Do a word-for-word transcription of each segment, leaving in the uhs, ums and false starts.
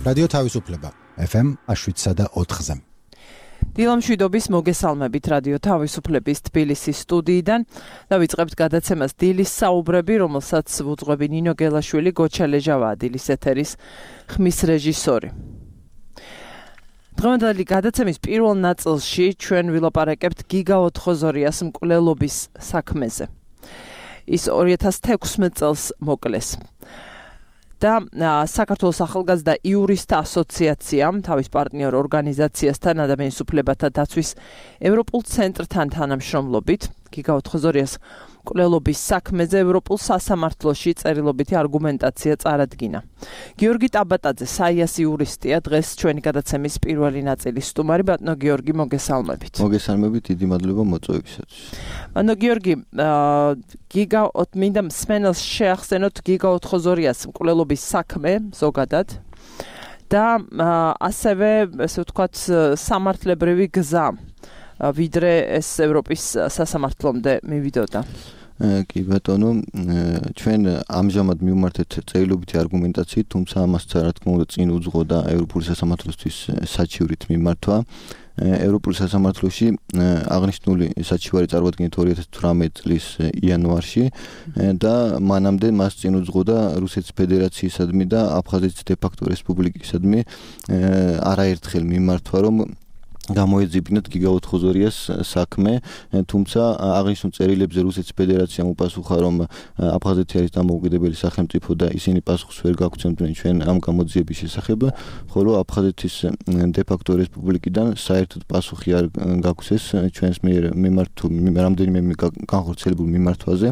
რადიო თავისუფლება ეფ ემ შვიდსა და ოთხზე. დილამშვიდობის მოგესალმებით რადიო თავისუფლების თბილისის სტუდიიდან და ვიწყებთ გადაცემას დილის საუბრები, რომელსაც ვუძღვები ნინო გელაშვილი, გოჩა ლეჟავაა დილის ეთერის ხმის რეჟისორი. დღევანდელი გადაცემის პირველ ნაწილში ჩვენ ვილაპარაკებთ გიგა ოთხოზორიას მკვლელობის საქმეზე. ის ორი ათას თექვსმეტ წელს მოკლეს. და საქართველოს ახალგაზრდა იურისტთა ასოციაციამ თავის პარტნიორ ორგანიზაციასთან ადამიანის უფლებათა დაცვის ევროპულ ცენტრთან თანამშრომლობით გიგა ოთხოზორიას მკვლელობის საქმეზე ევროპულ სასამართლოში წერილობითი არგუმენტაცია წარადგინა. გიორგი ტაბატაძე, საიას იურისტია, დღეს ჩვენი გადაცემის პირველი ნაწილის სტუმარი. ბატონო გიორგი, მოგესალმებით. მოგესალმებით, დიდი მადლობა მოწვევისათვის. ბატონო გიორგი, გიგა მინდა მსმენელს შეახსენოთ გიგა ოთხოზორიას მკვლელობის საქმე ზოგადად და ასევე, ესე ვთქვათ, სამართლებრივი გზა, ვიდრე ეს ევროპის სასამართლომდე მივიდოდა. კი ბატონო, ჩვენ ამჟამად მივმართეთ წერილობითი არგუმენტაციით, თუმცა ამას რა თქმა უნდა წინ უძღოდა ევროპული სასამართლოსთვის საჩივრით მიმართვა. ევროპულ სასამართლოში აღნიშნული საჩივარი წარუდგინეთ ორი ათას თვრამეტ წლის იანვარში და მანამდე მას წინ უძღოდა რუსეთის ფედერაციისადმი და აფხაზეთის დე-ფაქტო რესპუბლიკისადმი არაერთხელ მიმართვა, რომ გამოეძებინათ გიგა ოთხოზორიას საქმე, თუმცა აღნიშნულ წერილებზე რუსეთის ფედერაციამ უპასუხა, რომ აფხაზეთი არის დამოუკიდებელი სახელმწიფო და ისინი პასუხს ვერ გაგცემდნენ ჩვენ ამ გამოძიების შესახებ, ხოლო აფხაზეთის დე-ფაქტო რესპუბლიკიდან საერთოდ პასუხი არ გაგვცეს ჩვენს მიერ მიმართულ რამდენიმე განხორციელებულ მიმართვაზე.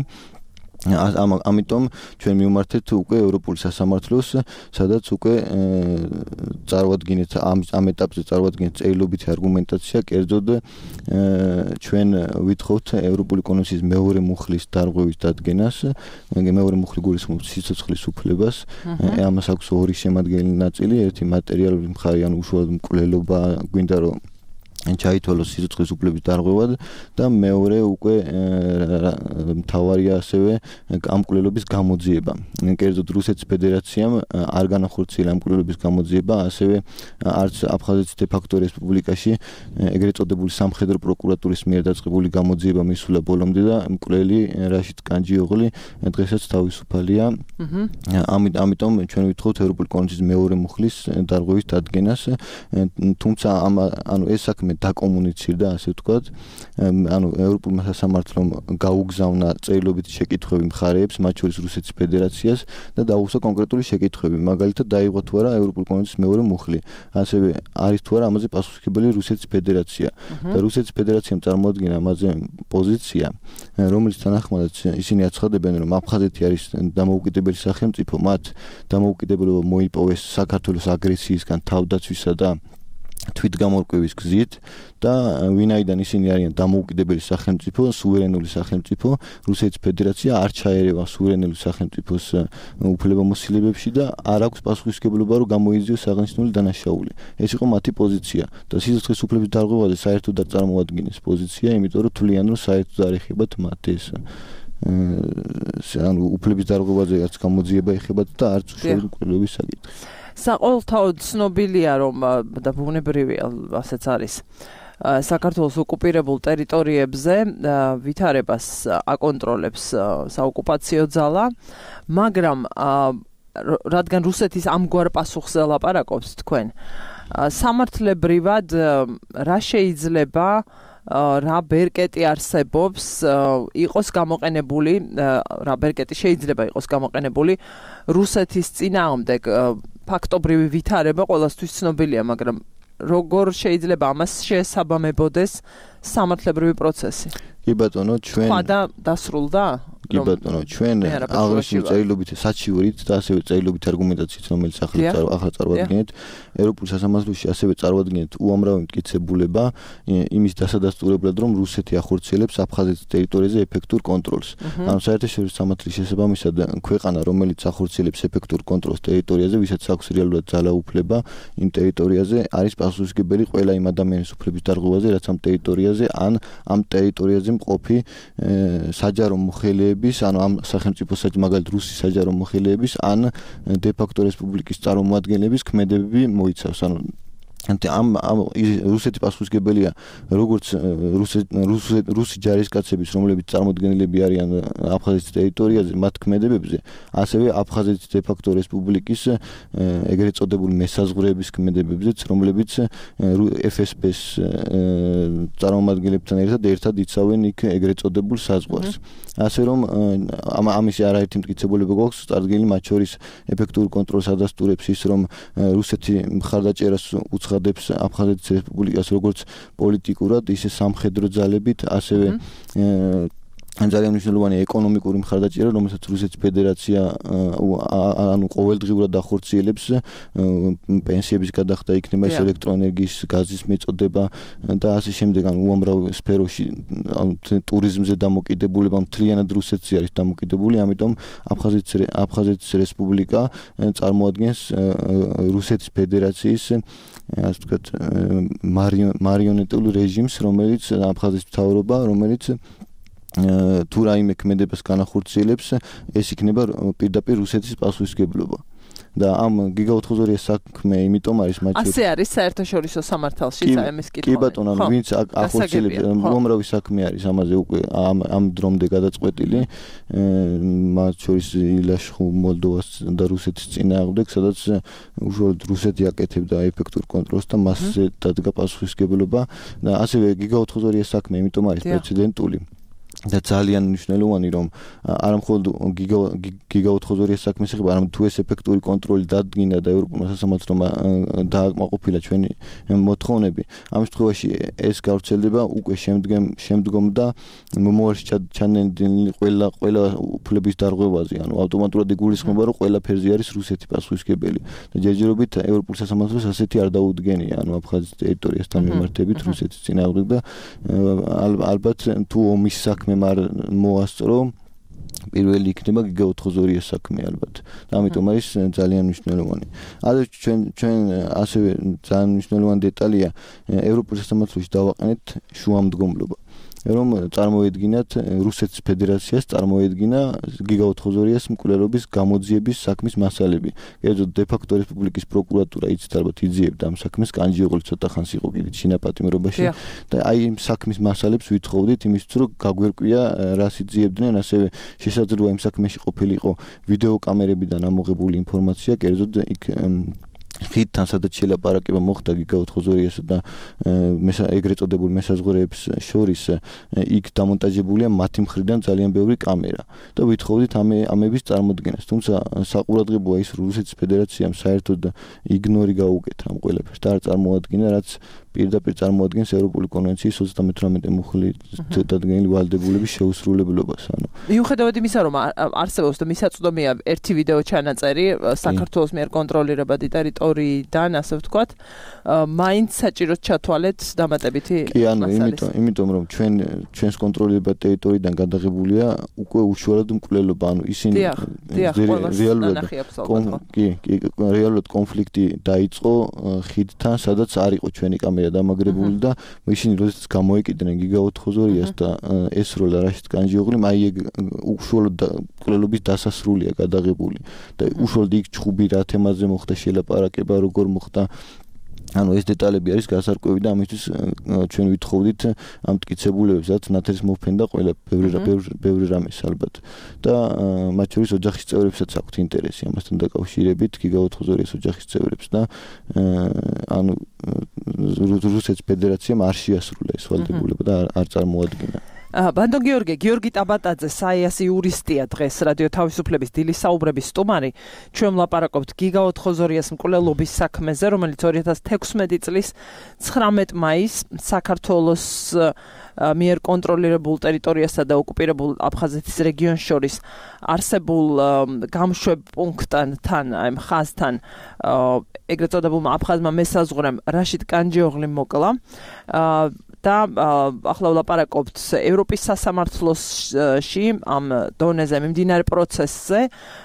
ამიტომ ჩვენ მივმართეთ უკვე ევროპულ სასამართლოს, სადაც უკვე წარუადგინეთ ამ ეტაპზე წარუადგინეთ წერილობითი არგუმენტაცია, კერძოდ ჩვენ ვითხოვთ ევროპული კონვენციის მეორე მუხლის დარღვევის დადგენას, მეორე მუხლი გულისხმობს სიცოცხლის უფლებას, ამას აქვს ორი შემადგენელი ნაწილი, ერთი მატერიალური მხარე, ანუ უშუალოდ მკვლელობა, გვინდა რომ ჩაითვალოს სიცოცხლის უფლების დარღვევად და მეორე უკვე მთავარია ასევე ამ მკვლელობის გამოძიება. კერძოდ რუსეთის ფედერაციამ არ განახორციელა ამ მკვლელობის გამოძიება, ასევე არც აფხაზეთის დე-ფაქტო რესპუბლიკაში ეგრეთ წოდებული სამხედრო პროკურატურის მიერ დაწყებული გამოძიება მისულა ბოლომდე და მკვლელი რაშიდ კანჯიოღლი დღესაც თავისუფალია. ამიტომ ჩვენ ვითხოვთ ევროპული კონვენციის მეორე მუხლის დარღვევის დადგენას, თუმცა ანუ ეს საქმე დაკომუნიცირდა, ასე ვთქვათ, ანუ ევროპულმა სასამართლომ გაუგზავნა წერილობითი შეკითხვები მხარეებს, მათ შორის რუსეთის ფედერაციას და დაუხსა კონკრეტული შეკითხვები, მაგალითად დაიღო თუ არა ევროპული კონვენციის მეორე მუხლი, ასევე არის თუ არა ამაზე პასუხისმგებელი რუსეთის ფედერაცია და რუსეთის ფედერაციამ წარმოადგინა ამაზე პოზიცია, რომელიც თანახმადაც ისინი აცხადებენ, რომ აფხაზეთი არის დამოუკიდებელი სახელმწიფო, მათ დამოუკიდებლობა მოიპოვეს საქართველოს აგრესიისგან თავდაცვისა და თვითგამორკვევის გზით და ვინაიდან ისინი არიან დამოუკიდებელი სახელმწიფო, სუვერენული სახელმწიფო, რუსეთის ფედერაცია არ ჩაერევა სუვერენული სახელმწიფოს უფლებამოსილებებში და არ აქვს პასუხისმგებლობა, რომ გამოიძიოს აღნიშნული დანაშაული. ეს იყო მათი პოზიცია და სიცოცხლის უფლების დარღვევაზე საერთოდ არ წარმოადგენს პოზიცია, იმიტომ რომ თვლიან, რომ საერთოდ არ ეხებათ მათ ეს ანუ უფლების დარღვევაზე არც გამოძიება ეხებათ და არც უშუალოდ მკვლელობის საკითხი. საყოველთაოდ ცნობილია, რომ და ბუნებრივია, ასეც არის. საქართველოს ოკუპირებულ ტერიტორიებზე ვითარებას აკონტროლებს საოკუპაციო ძალა, მაგრამ რადგან რუსეთის ამგვარ პასუხზე ლაპარაკობს თქვენ, სამართლებრივად რა შეიძლება რა ბერკეტი არსებობს იყოს გამოყენებული, რა ბერკეტი შეიძლება იყოს გამოყენებული რუსეთის წინააღმდეგ ფაქტობრივი ვითარება ყველასთვის ცნობილია, მაგრამ როგორ შეიძლება ამას შეესაბამებოდეს სამართლებრივი პროცესი? კი ბატონო, ჩვენ სხვა და დასრულდა? კი ბატონო, ჩვენ აღნიშნულ წერილობითი საჩივრით და ასევე წერილობითი არგუმენტაციით, რომელიც ახლა წარუადგინეთ, ევროპულ სასამართლოში ასევე წარუადგინეთ უამრავი მტკიცებულება იმის დასადასტურებლად, რომ რუსეთი ახორციელებს აფხაზეთის ტერიტორიაზე ეფექტურ კონტროლს. ანუ საერთაშორისო სამართლის შესაბამისად ქვეყანა, რომელიც ახორციელებს ეფექტურ კონტროლს ტერიტორიაზე, ვისაც აქვს რეალურად ძალაუფლება იმ ტერიტორიაზე, არის პასუხისმგებელი ყველა იმ ადამიანის უფლების დარღვევაზე, რაც ამ ტერიტორიაზე ან ამ ტერიტორიაზე მყოფი საჯარო მოხელეები მოხელეების, ანუ ამ სახელმწიფო მაგალითად რუსი საჯარო მოხელეების ან დე ფაქტო რესპუბლიკის წარმომადგენლების ქმედებები მოიცავს. ანუ ამ რუსეთი პასუხისმგებელია როგორც რუსი ჯარისკაცების, რომლებიც წარმოდგენილები არიან აფხაზეთის ტერიტორიაზე, მათ ქმედებებზე, ასევე აფხაზეთის დე ფაქტო რესპუბლიკის ეგრეთ წოდებული მესაზღვრეების ქმედებებზეც, რომლებიც ეფ ეს პე-ს წარმომადგენლებთან ერთად ერთად იცავენ იქ ეგრეთ წოდებულ საზღვარს. ასე რომ ამის არაერთი მტკიცებულება გვაქვს წარდგენილი, მათ შორის ეფექტურ კონტროლს ადასტურებს ის, რომ რუსეთი მხარდაჭერას უცხადებს აფხაზეთის რესპუბლიკას როგორც პოლიტიკურად, ისე სამხედრო ძალებით, ასევე ძალიან მნიშვნელოვანი ეკონომიკური მხარდაჭერა, რომელსაც რუსეთის ფედერაცია ანუ ყოველდღიურად ახორციელებს, პენსიების გადახდა იქნება, ეს ელექტროენერგიის, გაზის მეწოდება და ასე შემდეგ, ანუ უამრავ სფეროში, ანუ ტურიზმზე დამოკიდებულება მთლიანად რუსეთზე არის დამოკიდებული, ამიტომ აფხაზეთის აფხაზეთის რესპუბლიკა წარმოადგენს რუსეთის ფედერაციის ასე ვთქვათ მარიონეტულ რეჟიმს, რომელიც აფხაზეთის მთავრობა, რომელიც თუ რაიმე ქმედებას განახორციელებს, ეს იქნება პირდაპირ რუსეთის პასუხისმგებლობა. და ამ გიგა ოთხმოცდაორი საქმე იმიტომ არის მათ შორის. ასე არის საერთაშორისო სამართალში წაემის კითხვა. კი ბატონო, ვინც ახორციელებს, უამრავი საქმე არის ამაზე უკვე ამ ამ დრომდე გადაწყვეტილი, მათ შორის ილაშხუ მოლდოვას და რუსეთის წინააღმდეგ, სადაც უშუალოდ რუსეთი აკეთებდა ეფექტურ კონტროლს და მასზე დადგა პასუხისმგებლობა და ასევე გიგა ოთხმოცდაორი საქმე იმიტომ არის პრეცედენტული. და ძალიან მნიშვნელოვანი, რომ არა მხოლოდ გიგა ოთხმოცდაორი საქმის ეხება, არამედ თუ ეს ეფექტური კონტროლი დადგინა და ევროპულმა სასამართლომ დააკმაყოფილა ჩვენი მოთხოვნები, ამ შემთხვევაში ეს გავრცელდება უკვე შემდგომ და მომავალში ჩანენილი ყველა ყველა უფლების დარღვევაზე, ანუ ავტომატურად იგულისხმება, რომ ყველაფერზე არის რუსეთი პასუხისმგებელი და ჯერჯერობით ევროპულ სასამართლოს ასეთი არ დაუდგენია, ანუ აფხაზეთის ტერიტორიასთან მიმართებით რუსეთის წინააღმდეგ და ალბათ თუ ომის საქმე არ მოასწრო, პირველი იქნება გიგა ოთხმოცდაორი საქმე ალბათ. და ამიტომ არის ძალიან მნიშვნელოვანი. ასე ჩვენ ჩვენ ასევე ძალიან მნიშვნელოვანი დეტალია ევროპულ სასამართლოში დავაყენეთ შუამდგომლობა. რომ წარმოედგინათ რუსეთის ფედერაციას წარმოედგინა გიგა ოთხმოცდაორი მკვლელობის გამოძიების საქმის მასალები. კერძოდ დე ფაქტო რესპუბლიკის პროკურატურა იცით ალბათ იძიებდა ამ საქმის კანჯიოღლი ცოტა ხანს იყო კიდე შინაპატიმრობაში და აი იმ საქმის მასალებს ვითხოვდით იმისთვის რომ გაგვერკვია რას იძიებდნენ, ასევე შესაძლოა იმ საქმეში ყოფილიყო ვიდეო კამერებიდან ამოღებული ინფორმაცია, კერძოდ იქ ხიდთან სადაც შელაპარაკება მოხდა გიგა ოთხმოცდაორიასა და ეგრეთ წოდებულ მესაზღვრეებს შორის, იქ დამონტაჟებულია მათი მხრიდან ძალიან ბევრი კამერა და ვითხოვდით ამების წარმოდგენას. თუმცა საყურადღებოა ის, რომ რუსეთის ფედერაციამ საერთოდ იგნორი გაუკეთა ამ ყველაფერს და არ წარმოადგინა, რაც პირდაპირ წარმოადგენს ევროპული კონვენციის ოცდამეთვრამეტე მუხლით დადგენილი ვალდებულების შეუსრულებლობას. ანუ მიუხედავად იმისა, რომ არსებობს და მისაწვდომია ერთი ვიდეო ჩანაწერი საქართველოს მიერ კონტროლირებადი ტერიტორიიდან, ასე ვთქვათ, მაინც საჭიროდ ჩათვალეთ დამატებითი კი, ანუ იმიტომ, იმიტომ რომ ჩვენ ჩვენს კონტროლირებადი ტერიტორიიდან გადაღებულია უკვე უშუალოდ მკვლელობა, ანუ ისინი რეალურად კი, კი, რეალურად კონფლიქტი დაიწყო ხიდთან, სადაც არ იყო ჩვენი კამერა დამაგრებული და ისინი როდესაც გამოეკიდნენ გიგა ოთხმოცდაორიას და ესროლა რაშიდ კანჯიოღლი, აი ეგ უშუალოდ მკვლელობის დასასრულია გადაღებული და უშუალოდ იქ ჩხუბი რა თემაზე მოხდა შელაპარაკება, როგორ მოხდა, ანუ ეს დეტალები არის გასარკვევი და ამისთვის ჩვენ ვითხოვდით ამ მტკიცებულებებს, რაც ნათელს მოფენდა ყველა ბევრი ბევრი რამეს ალბათ და მათ შორის ოჯახის წევრებსაც აქვთ ინტერესი ამასთან დაკავშირებით, გიგა ოთხმოცდაორიას ოჯახის წევრებს და ანუ რუსეთის ფედერაციამ არ შეასრულა ეს ვალდებულება და არ წარმოადგინა. ბანდო გიორგი, გიორგი ტაბატაძე, საიასი იურისტია, დღეს რადიო თავისუფლების დილის საუბრების სტუმარი. ჩვენ ვლაპარაკობთ გიგა ოთხმოცდაორიას მკვლელობის საქმეზე, რომელიც ორი ათას თექვსმეტი წლის ცხრამეტ მაისს საქართველოს მიერ კონტროლირებულ ტერიტორიასა და ოკუპირებულ აფხაზეთის რეგიონს შორის არსებულ გამშვებ პუნქტთან, აი ხაზთან, ეგრეთ წოდებულმა აფხაზმა მესაზღვრემ რაშიდ კანჯიოღლი მოკლა. და ახლა ვლაპარაკობთ ევროპის სასამართლოში ამ დონეზე მიმდინარე პროცესზე.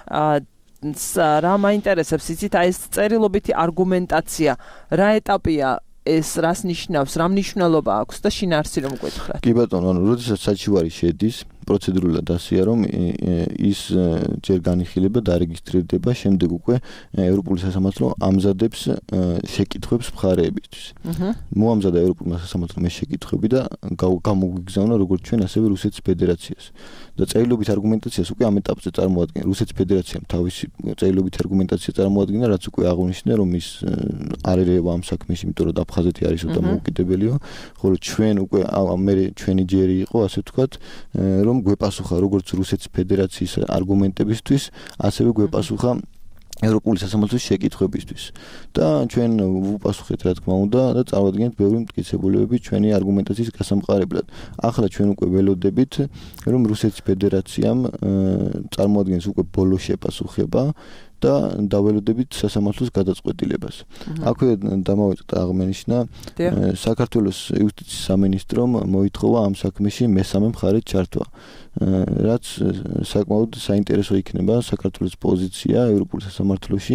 რა მაინტერესებს, იცით, აი ეს წერილობითი არგუმენტაცია რა ეტაპია ეს, რას ნიშნავს, რა მნიშვნელობა აქვს და შინაარსი რომ გვეთხრათ? კი ბატონო, ანუ როდესაც საჩივარი შედის პროცედურულად ასეა, რომ ის ჯერ განიხილება, დარეგისტრირდება, შემდეგ უკვე ევროპული სასამართლო ამზადებს შეკითხვებს მხარეებისთვის. მოამზადა ევროპულმა სასამართლომ ეს შეკითხვები და გამოგვიგზავნა როგორც ჩვენ, ასევე რუსეთის ფედერაციას. და წერილობით არგუმენტაციას უკვე ამ ეტაპზე წარმოადგენს რუსეთის ფედერაციამ თავისი წერილობით არგუმენტაცია წარმოადგენდა, რაც უკვე აღნიშნა, რომ ის არ ერევა ამ საქმეში, იმიტომ რომ აფხაზეთი არის უტა მოუკიდებელიო, ხოლო ჩვენ უკვე მე ჩვენი ჯერი იყო, ასე ვთქვათ, რომ გვეპასუხა როგორც რუსეთის ფედერაციის არგუმენტებისთვის, ასევე გვეპასუხა ევროპული სასამართლოს შეკითხვებისთვის. და ჩვენ ვუპასუხეთ, რა თქმა უნდა, და წავადგენთ ბევრი მტკიცებულებები ჩვენი არგუმენტაციის გასამყარებლად. ახლა ჩვენ უკვე ველოდებით, რომ რუსეთის ფედერაციამ წარმოადგენს უკვე ბოლო შეპასუხება და დაველოდებით სასამართლოს გადაწყვეტილებას. აქვე დამავიწყდა აღმენიშნა საქართველოს იუსტიციის სამინისტრომ მოითხოვა ამ საქმეში მესამე მხარეს ჩართვა. რაც საკმაოდ საინტერესო იქნება საქართველოს პოზიცია ევროპულ სასამართლოში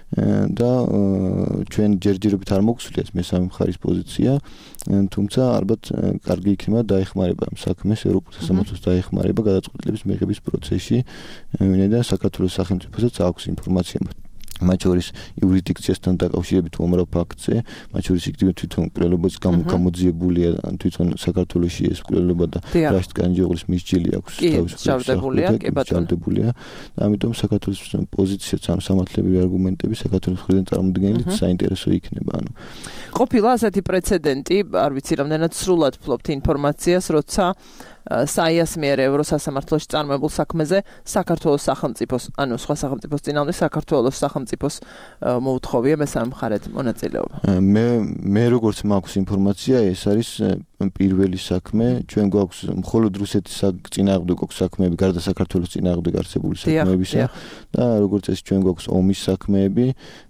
და ჩვენ ჯერჯერობით არ მოგვსულიათ მესამე მხარის პოზიცია, თუმცა ალბათ კარგი იქნება დაეხმარება ამ საქმეს ევროპულ სასამართლოს დაეხმარება გადაწყვეტილების მიღების პროცესში, ვინაიდან საქართველოს სახელმწიფოსაც აქვს ინფორმაცია მათ შორის იურისდიქციასთან დაკავშირებით უამრავ ფაქტზე, მათ შორის იქ თვითონ მკვლელობაც გამოძიებულია თვითონ საქართველოში ეს მკვლელობა და რაშტ განჯეღლის მისჯილი აქვს თავისუფლებულია, კი ბატონო. ამიტომ საქართველოს პოზიციაც ან სამართლებრივი არგუმენტები საქართველოს მხრიდან წარმოდგენილით საინტერესო იქნება. ანუ ყოფილა ასეთი პრეცედენტი, არ ვიცი რამდენად სრულად ფლობთ ინფორმაციას, როცა საიას მიერ ევროსასამართლოში წარმოებულ საქმეზე საქართველოს სახელმწიფოს, ანუ სხვა სახელმწიფოს წინააღმდეგ საქართველოს სახელმწიფოს მოუთხოვია მესამე მხარედ მონაწილეობა. მე მე როგორც მაქვს ინფორმაცია, ეს არის პირველი საქმე, ჩვენ გვაქვს მხოლოდ რუსეთის წინააღმდეგ გვაქვს საქმეები, გარდა საქართველოს წინააღმდეგ არსებული საქმეებისა და როგორც ეს ჩვენ გვაქვს ომის საქმეები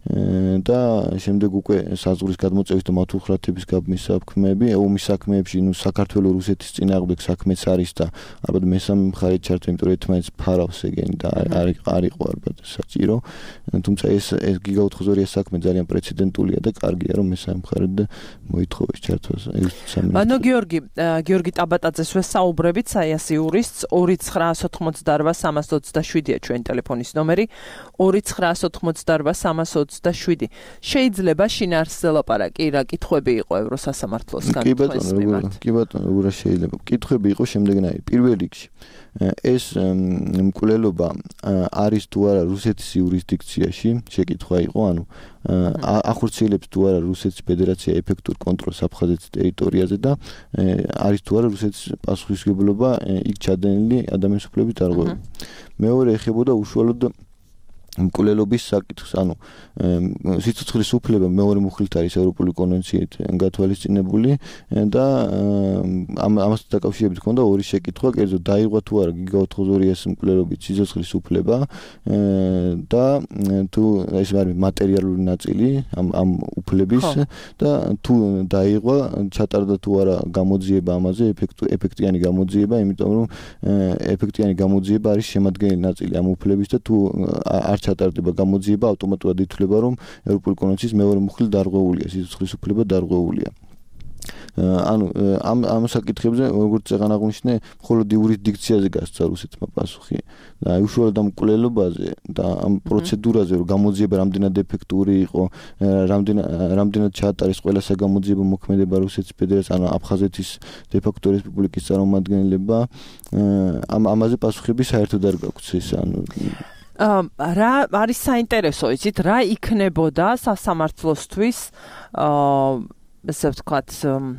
და შემდეგ უკვე საზღვრის გადმოწევის და მათუხრათების გაბმის საქმეები, ომის საქმეებში, ნუ საქართველოს რუსეთის წინააღმდეგ საქმეც არის და ალბათ მესამე მხარეს ჩართვა, იმიტომ რომ ერთმანეთს ფარავს ეგენი და არ არ იყო ალბათ საჭირო. თუმცა ეს ეს გიგაუთხოზორია საქმე ძალიან პრეცედენტულია და კარგია რომ მესამე მხარედ მოითხოვეს ჩართვას სამინისტრო. გიორგი გიორგი ტაბატაძეს ვესაუბრებით, საიას იურისტს ორი ცხრაას ოთხმოცდარვა სამას ოცდაშვიდია ჩვენი ტელეფონის ნომერი ორი ცხრაას ოთხმოცდარვა სამას ოცდაშვიდი. შეიძლება შინაარსზე ლაპარაკი, რა კითხვები იყო ევროსასამართლოსგან? კი ბატონო, კი ბატონო, რა შეიძლება? კითხვები იყო შემდეგნაირი. პირველ რიგში ეს მკვლელობა არის თუ არა რუსეთის იურისდიქციაში, შეკითხვა იყო, ანუ ახორციელებს თუ არა რუსეთის ფედერაცია ეფექტურ კონტროლს აფხაზეთის ტერიტორიაზე და არის თუ არა რუსეთის პასუხისმგებლობა იქ ჩადენილი ადამიანის უფლების დარღვევები. მეორე ეხებოდა უშუალოდ მკვლელობის საკითხს, ანუ სიცოცხლის უფლება მეორე მუხლით არის ევროპული კონვენციით გათვალისწინებული და ამასთან დაკავშირებით ჰქონდა ორი შეკითხვა, კერძო დაიღვა თუ არა გიგაოთხოზორიას მკვლელობით სიცოცხლის უფლება და თუ ეს არის მატერიალური ნაწილი ამ ამ უფლების და თუ დაიღვა ჩატარდა თუ არა გამოძიება ამაზე ეფექტიანი გამოძიება, იმიტომ რომ ეფექტიანი გამოძიება არის შემადგენელი ნაწილი ამ უფლების და თუ არ ჩატარდება გამოძიება, ავტომატურად ითვლება, რომ ევროპული კონვენციის მეორე მუხლით დარღვეულია, სიცოცხლის უფლება დარღვეულია. ანუ ამ ამ საკითხებზე, როგორც წეგან აღნიშნე, მხოლოდ იურისდიქციაზე გასცა რუსეთმა პასუხი და უშუალოდ ამ მკვლელობაზე და ამ პროცედურაზე, რომ გამოძიება რამდენად ეფექტური იყო, რამდენად რამდენად ჩაატარეს ყველა საგამოძიებო მოქმედება რუსეთის ფედერაციის, ანუ აფხაზეთის დე-ფაქტო რესპუბლიკის წარმომადგენლება, ამ ამაზე პასუხები საერთოდ არ გაგვც ეს, ანუ რა არის საინტერესო, იცით, რა იქნებოდა სასამართლოსთვის, ესე ვთქვათ,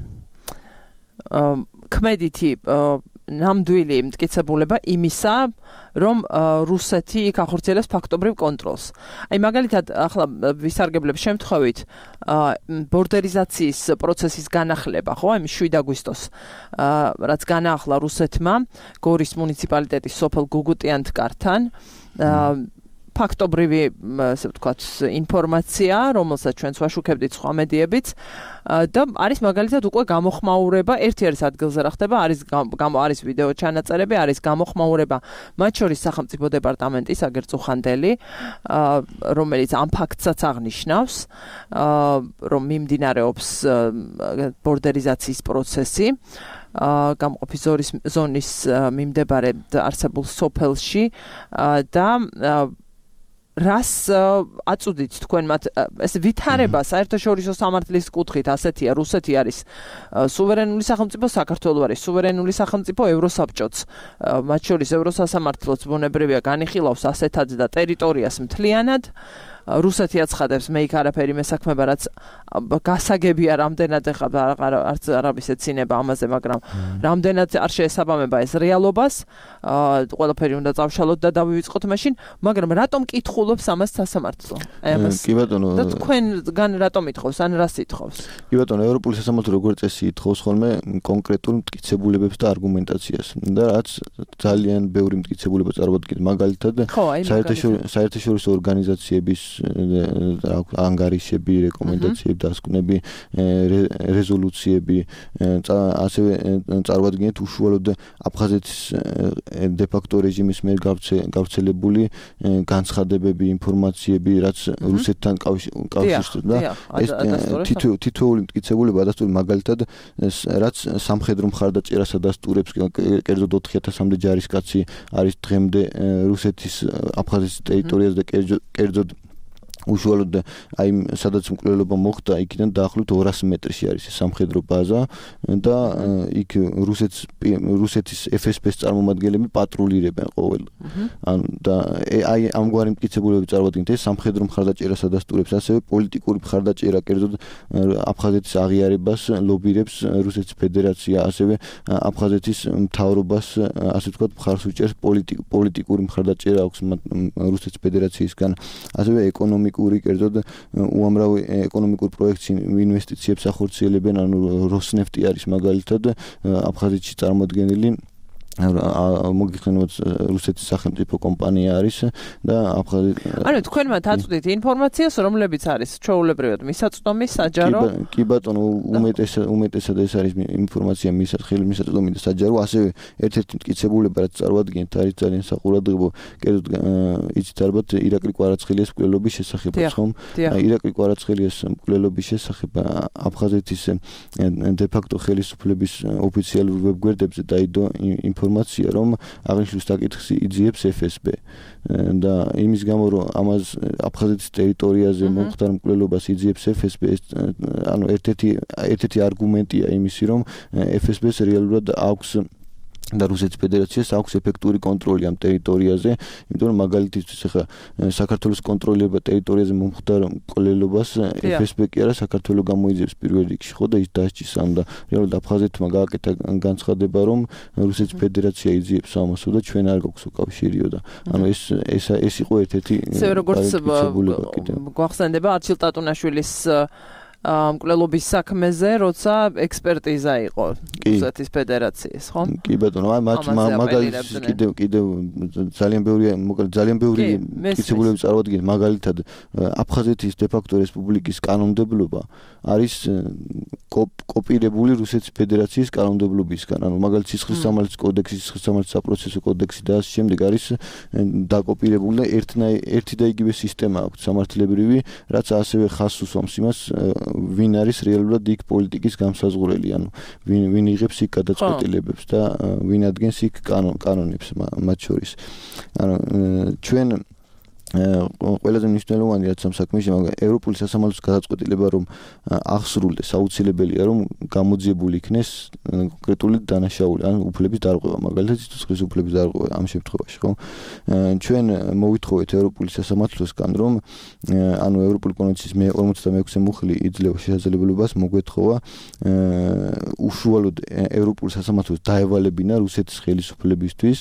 ქმედითი ნამდვილი მტკიცებულება იმისა, რომ რუსეთი იქ ახორციელებს ფაქტობრივ კონტროლს. აი მაგალითად, ახლა ვისარგებლებ შემთხვევით ბორდერიზაციის პროცესის განახლება, ხო, აი შვიდ აგვისტოს, რაც განაახლა რუსეთმა გორის მუნიციპალიტეტის სოფელ გუგუტიანთკართან, ფაქტობრივი, ასე ვთქვათ, ინფორმაცია, რომელსაც ჩვენც ვაშუქებდით სხვა მედიებიც და არის მაგალითად უკვე გამოხმაურება, ერთი არის ადგილზე რა ხდება, არის არის ვიდეო ჩანაწერები, არის გამოხმაურება მათ შორის სახელმწიფო დეპარტამენტის აგერწუხანდელი, რომელიც ამ ფაქტსაც აღნიშნავს, რომ მიმდინარეობს ბორდერიზაციის პროცესი. გამყოფი ზონის ზონის მიმდებარე არსებულ სოფელში და რას აწუდით თქვენ მათ ეს ვითარება საერთაშორისო სამართლის კუთხით ასეთია რუსეთი არის სუვერენული სახელმწიფო საქართველო არის სუვერენული სახელმწიფო ევროსაბჭოც მათ შორის ევროსასამართლოც ბუნებრივია განიხილავს ასეთად და ტერიტორიას მთლიანად რუსეთი აცხადებს მე იქ არაფერი მესაქმება რაც გასაგებია რამდენად ახლა არც არაბის ეცინება ამაზე მაგრამ რამდენად არ შეესაბამება ეს რეალობას ყველაფერი უნდა წავშალოთ და დავივიწყოთ მაშინ მაგრამ რატომ კითხულობს ამას სასამართლო კი ბატონო და თქვენგან რატომ ითხოვს ან რას ითხოვს კი ბატონო ევროპული სასამართლო როგორც წესი ითხოვს ხოლმე კონკრეტულ მტკიცებულებებს და არგუმენტაციას და რაც ძალიან ბევრი მტკიცებულება წარმოადგენს მაგალითად საერთაშორისო ორგანიზაციების ანგარიშები, რეკომენდაციები, დასკვნები, რეზოლუციები, ასევე წარმოადგენთ უშუალოდ აფხაზეთის დე-ფაქტო რეჟიმის მიერ გავრცელებული განცხადებები, ინფორმაციები, რაც რუსეთთან კავშირს და ეს თითოეული მტკიცებულება ადასტურებს მაგალითად რაც სამხედრო მხარდაჭერას ადასტურებს, კერძოდ ოთხი ათასამდე ჯარისკაცი არის დღემდე რუსეთის აფხაზეთის ტერიტორიაზე და კერძოდ უშუალოდ აი სადაც მკვლელობა მოხდა იქიდან დაახლოებით ორასი მეტრში არის სამხედრო ბაზა და იქ რუსეთის რუსეთის ეფ ეს პე-ს წარმომადგენლები პატრულირებენ ყოველ ანუ და აი ამგვარი მტკიცებულებები წარმოადგენთ ეს სამხედრო მხარდაჭერას ადასტურებს ასევე პოლიტიკური მხარდაჭერა კერძოდ აფხაზეთის აღიარებას ლობირებს რუსეთის ფედერაცია ასევე აფხაზეთის მთავრობას ასე ვთქვათ მხარს უჭერს პოლიტიკური მხარდაჭერა აქვს რუსეთის ფედერაციისგან ასევე ეკონომიკური კერძოდ უამრავ ეკონომიკურ პროექტში ინვესტიციებს ახორციელებენ ანუ როსნეფტი არის მაგალითად აფხაზეთში წარმოადგენელი მოგიხსენოთ რუსეთის სახელმწიფო კომპანია არის და აფხაზეთი ანუ თქვენ მათ აწვდით ინფორმაციას რომლებიც არის ჩვეულებრივად მისაწვდომი საჯარო კი ბატონო უმეტესად უმეტესად ეს არის ინფორმაცია მისაწვდომი მისაწვდომი და საჯარო ასევე ერთ-ერთი მტკიცებულება რაც წარმოადგენთ არის ძალიან საყურადღებო კერძოდ იცით ალბათ ირაკლი კვარაცხელიას მკვლელობის შესახებ ხომ ირაკლი კვარაცხელიას მკვლელობის შესახებ აფხაზეთის დე-ფაქტო ხელისუფლების ოფიციალურ ვებგვერდებზე დაიდო ინფორმაცია რომ აღნიშნულ საკითხს იძიებს ეფ ეს პე და იმის გამო რომ ამას აფხაზეთის ტერიტორიაზე მომხდარ მკვლელობას იძიებს ეფ ეს პე ანუ ერთ-ერთი ერთ-ერთი არგუმენტია იმისი რომ ეფ ეს პე-ს რეალურად აქვს და რუსეთის ფედერაციას აქვს ეფექტური კონტროლი ამ ტერიტორიაზე, იმიტომ რომ მაგალითისთვის ახლა საქართველოს კონტროლება ტერიტორიაზე მომხდარ მკვლელობას ეფ ეს პე კი არა საქართველოს გამოიძიებს პირველ რიგში ხო და ის დასჭის ამ და რეალურად აფხაზეთმა გააკეთა განცხადება რომ რუსეთის ფედერაცია იძიებს ამასო და ჩვენ არ გვაქვს უკავშირიო და ანუ ეს ეს ეს იყო ერთ-ერთი ისე როგორც გვახსენდება არჩილ ტატუნაშვილის მკვლელობის საქმეზე, როცა ექსპერტიზა იყო რუსეთის ფედერაციის, ხო? კი ბატონო, მათ მაგალითად კიდევ კიდევ ძალიან ბევრი ძალიან ბევრი მტკიცებულები წარმოადგენს, მაგალითად აფხაზეთის დე-ფაქტო რესპუბლიკის კანონმდებლობა არის კოპირებული რუსეთის ფედერაციის კანონმდებლობისგან. ანუ მაგალითად სისხლის სამართლის კოდექსი, სისხლის სამართლის საპროცესო კოდექსი და ასე შემდეგ არის დაკოპირებული და ერთი და იგივე სისტემა აქვს სამართლებრივი, რაც ასევე ხაზს უსვამს იმას ვინ არის რეალურად იქ პოლიტიკის გამსაზღვრელი, ანუ ვინ ვინ იღებს იქ გადაწყვეტილებებს და ვინ ადგენს იქ კანონებს მათ შორის. ანუ ჩვენ ყველაზე მნიშვნელოვანი რაც ამ საქმეში ევროპული სასამართლოს გადაწყვეტილება რომ აღსრულდეს აუცილებელია რომ გამოძიებული იქნეს კონკრეტული დანაშაული ან უფლების დარღვევა მაგალითად სიცოცხლის უფლების დარღვევა ამ შემთხვევაში ხო ჩვენ მოვითხოვეთ ევროპული სასამართლოსგან რომ ანუ ევროპული კონვენციის ორმოცდამეექვსე მუხლი იძლევა შესაძლებლობას მოგვეთხოვა უშუალოდ ევროპული სასამართლოს დაევალებინა რუსეთის ხელისუფლებისთვის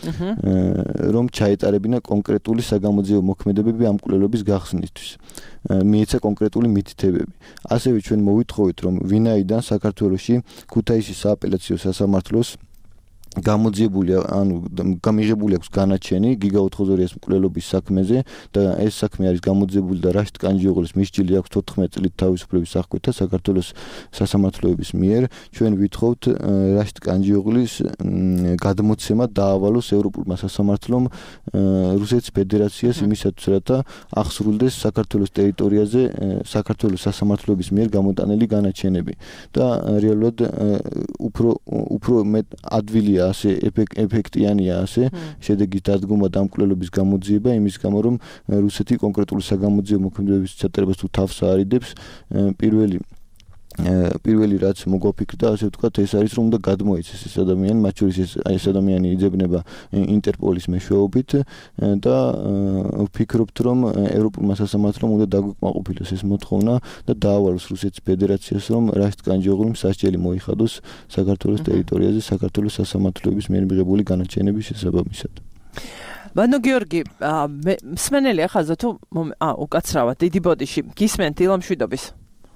რომ ჩაეტარებინა კონკრეტული საგამოძიებო მოქმედებები ამ მკვლელობის გახსნისთვის. მიეცა კონკრეტული მითითებები. ასევე ჩვენ მოვითხოვეთ, რომ ვინაიდან საქართველოში ქუთაისის სააპელაციო სასამართლოს გამოძიებული ანუ გამიღებული აქვს განაჩენი გიგა ოთხმოცდაორი მკვლელობის საქმეზე და ეს საქმე არის გამოძიებული და რაშტ კანჯიოღლის მისჯილი აქვს თოთხმეტ წლით თავისუფლების აღკვეთა საქართველოს სასამართლოების მიერ ჩვენ ვითხოვთ რაშტ კანჯიოღლის გადმოცემა დაავალოს ევროპულმა სასამართლომ რუსეთის ფედერაციას იმისათვის რათა აღსრულდეს საქართველოს ტერიტორიაზე საქართველოს სასამართლოების მიერ გამოტანილი განაჩენები და რეალურად უფრო უფრო მეტ ადვილია ასე ეფექტიანია ასე შედეგის დადგომა და მკვლელობის გამოძიება იმის გამო რომ რუსეთი კონკრეტული საგამოძიებო მოქმედების ჩატარებას თუ თავს აარიდებს პირველი პირველი რაც მოგვაფიქრდა ასე ვთქვათ ეს არის რომ უნდა გადმოიცეს ეს ადამიანი მათ შორის ეს ეს ადამიანი იძებნება ინტერპოლის მეშვეობით და ვფიქრობთ რომ ევროპულმა სასამართლომ უნდა დაგვიკმაყოფილოს ეს მოთხოვნა და დაავალოს რუსეთის ფედერაციას რომ რაშტ კანჯიოღლიმ სასჯელი მოიხადოს საქართველოს ტერიტორიაზე საქართველოს სასამართლოების მიერ მიღებული განაჩენების შესაბამისად. ბანო გიორგი, მსმენელია ხაზა თუ აა უკაცრავად დიდი ბოდიში გისმენთ ილამშვიდობის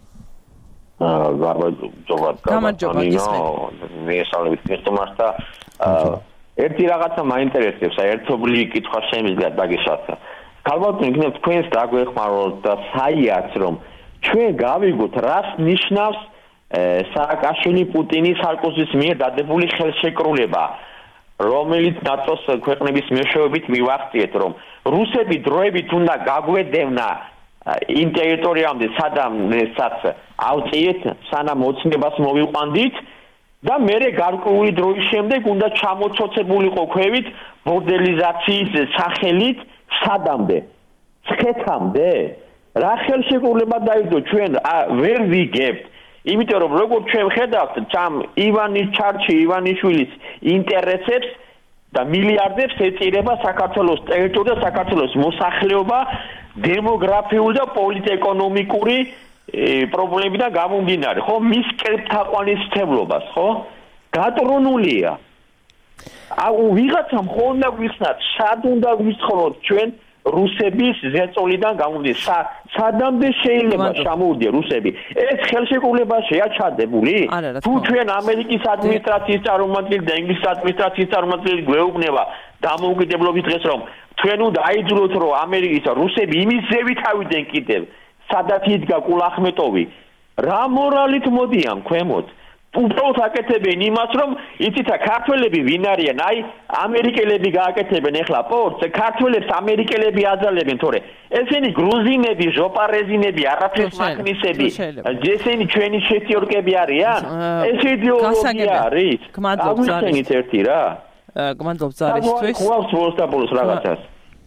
გამარჯობა მესალმებით მიხდომას და ერთი რაღაცა მაინტერესებს საერთობლივი კითხვა შემიძლია დაგეშათ ალბათ იქნებ თქვენს დაგვეხმაროთ და საიაც რომ ჩვენ გავიგოთ რას ნიშნავს სააკაშვილი პუტინის სარკოზის მიერ დადებული ხელშეკრულება რომელიც ნატოს ქვეყნების მეშვეობით მივახციეთ რომ რუსები დროებით უნდა გაგვედევნა იმ ტერიტორიამდე სადამესაც ავწიეთ სანამ ოცნებას მოვიყვანდით და მერე გარკვეული დროის შემდეგ უნდა ჩამოცოცებულიყო ქვევით ბორდელიზაციის სახელით სადამდე ცხეთამდე რა ხელშეკრულება დაიდო ჩვენ ვერ ვიგებთ იმიტომ რომ როგორც ჩვენ ხედავთ ჩამ ივანის ჩარჩი ივანიშვილის ინტერესებს და მილიარდებს ეწირება საქართველოს ტერიტორია საქართველოს მოსახლეობა დემოგრაფიული და პოლიტეკონომიკური პრობლემებიდან გამომდინარე, ხო? მის კერპთაყვანისმცემლობას, ხო? გატრონულია. აუ ვიღაცამ ხო უნდა გვიხსნათ, სად უნდა გვიცხოვროთ ჩვენ რუსების ზეწოლიდან გამომდინარე. სადამდე შეიძლება ჩამოვიდე რუსები? ეს ხელშეკრულება შეაჩადებული? თუ ჩვენ ამერიკის ადმინისტრაციის წარმომადგენელი და ინგლისის ადმინისტრაციის წარმომადგენელი გვეუბნება დამოუკიდებლობის დღეს რომ თქვენ უნდა აიძულოთ რომ ამერიკის რუსები იმის ზევით ავიდნენ კიდევ სადაც იდგა კულახმეტოვი რა მორალით მოდიან ქვემოთ უბრალოდ აკეთებენ იმას რომ იცით ქართველები ვინ არიან აი ამერიკელები გააკეთებენ ახლა პორტს ქართველებს ამერიკელები აძალებენ თორე ესენი გრუზინები ჟოპარეზინები არაფერს მაქნისები ესენი ჩვენი შეტიორკები არიან ეს იდეოლოგია არის გმადლობთ ერთი რა გმადლობთ ზარისთვის ხვალს ვოსტაბულოს რაღაცას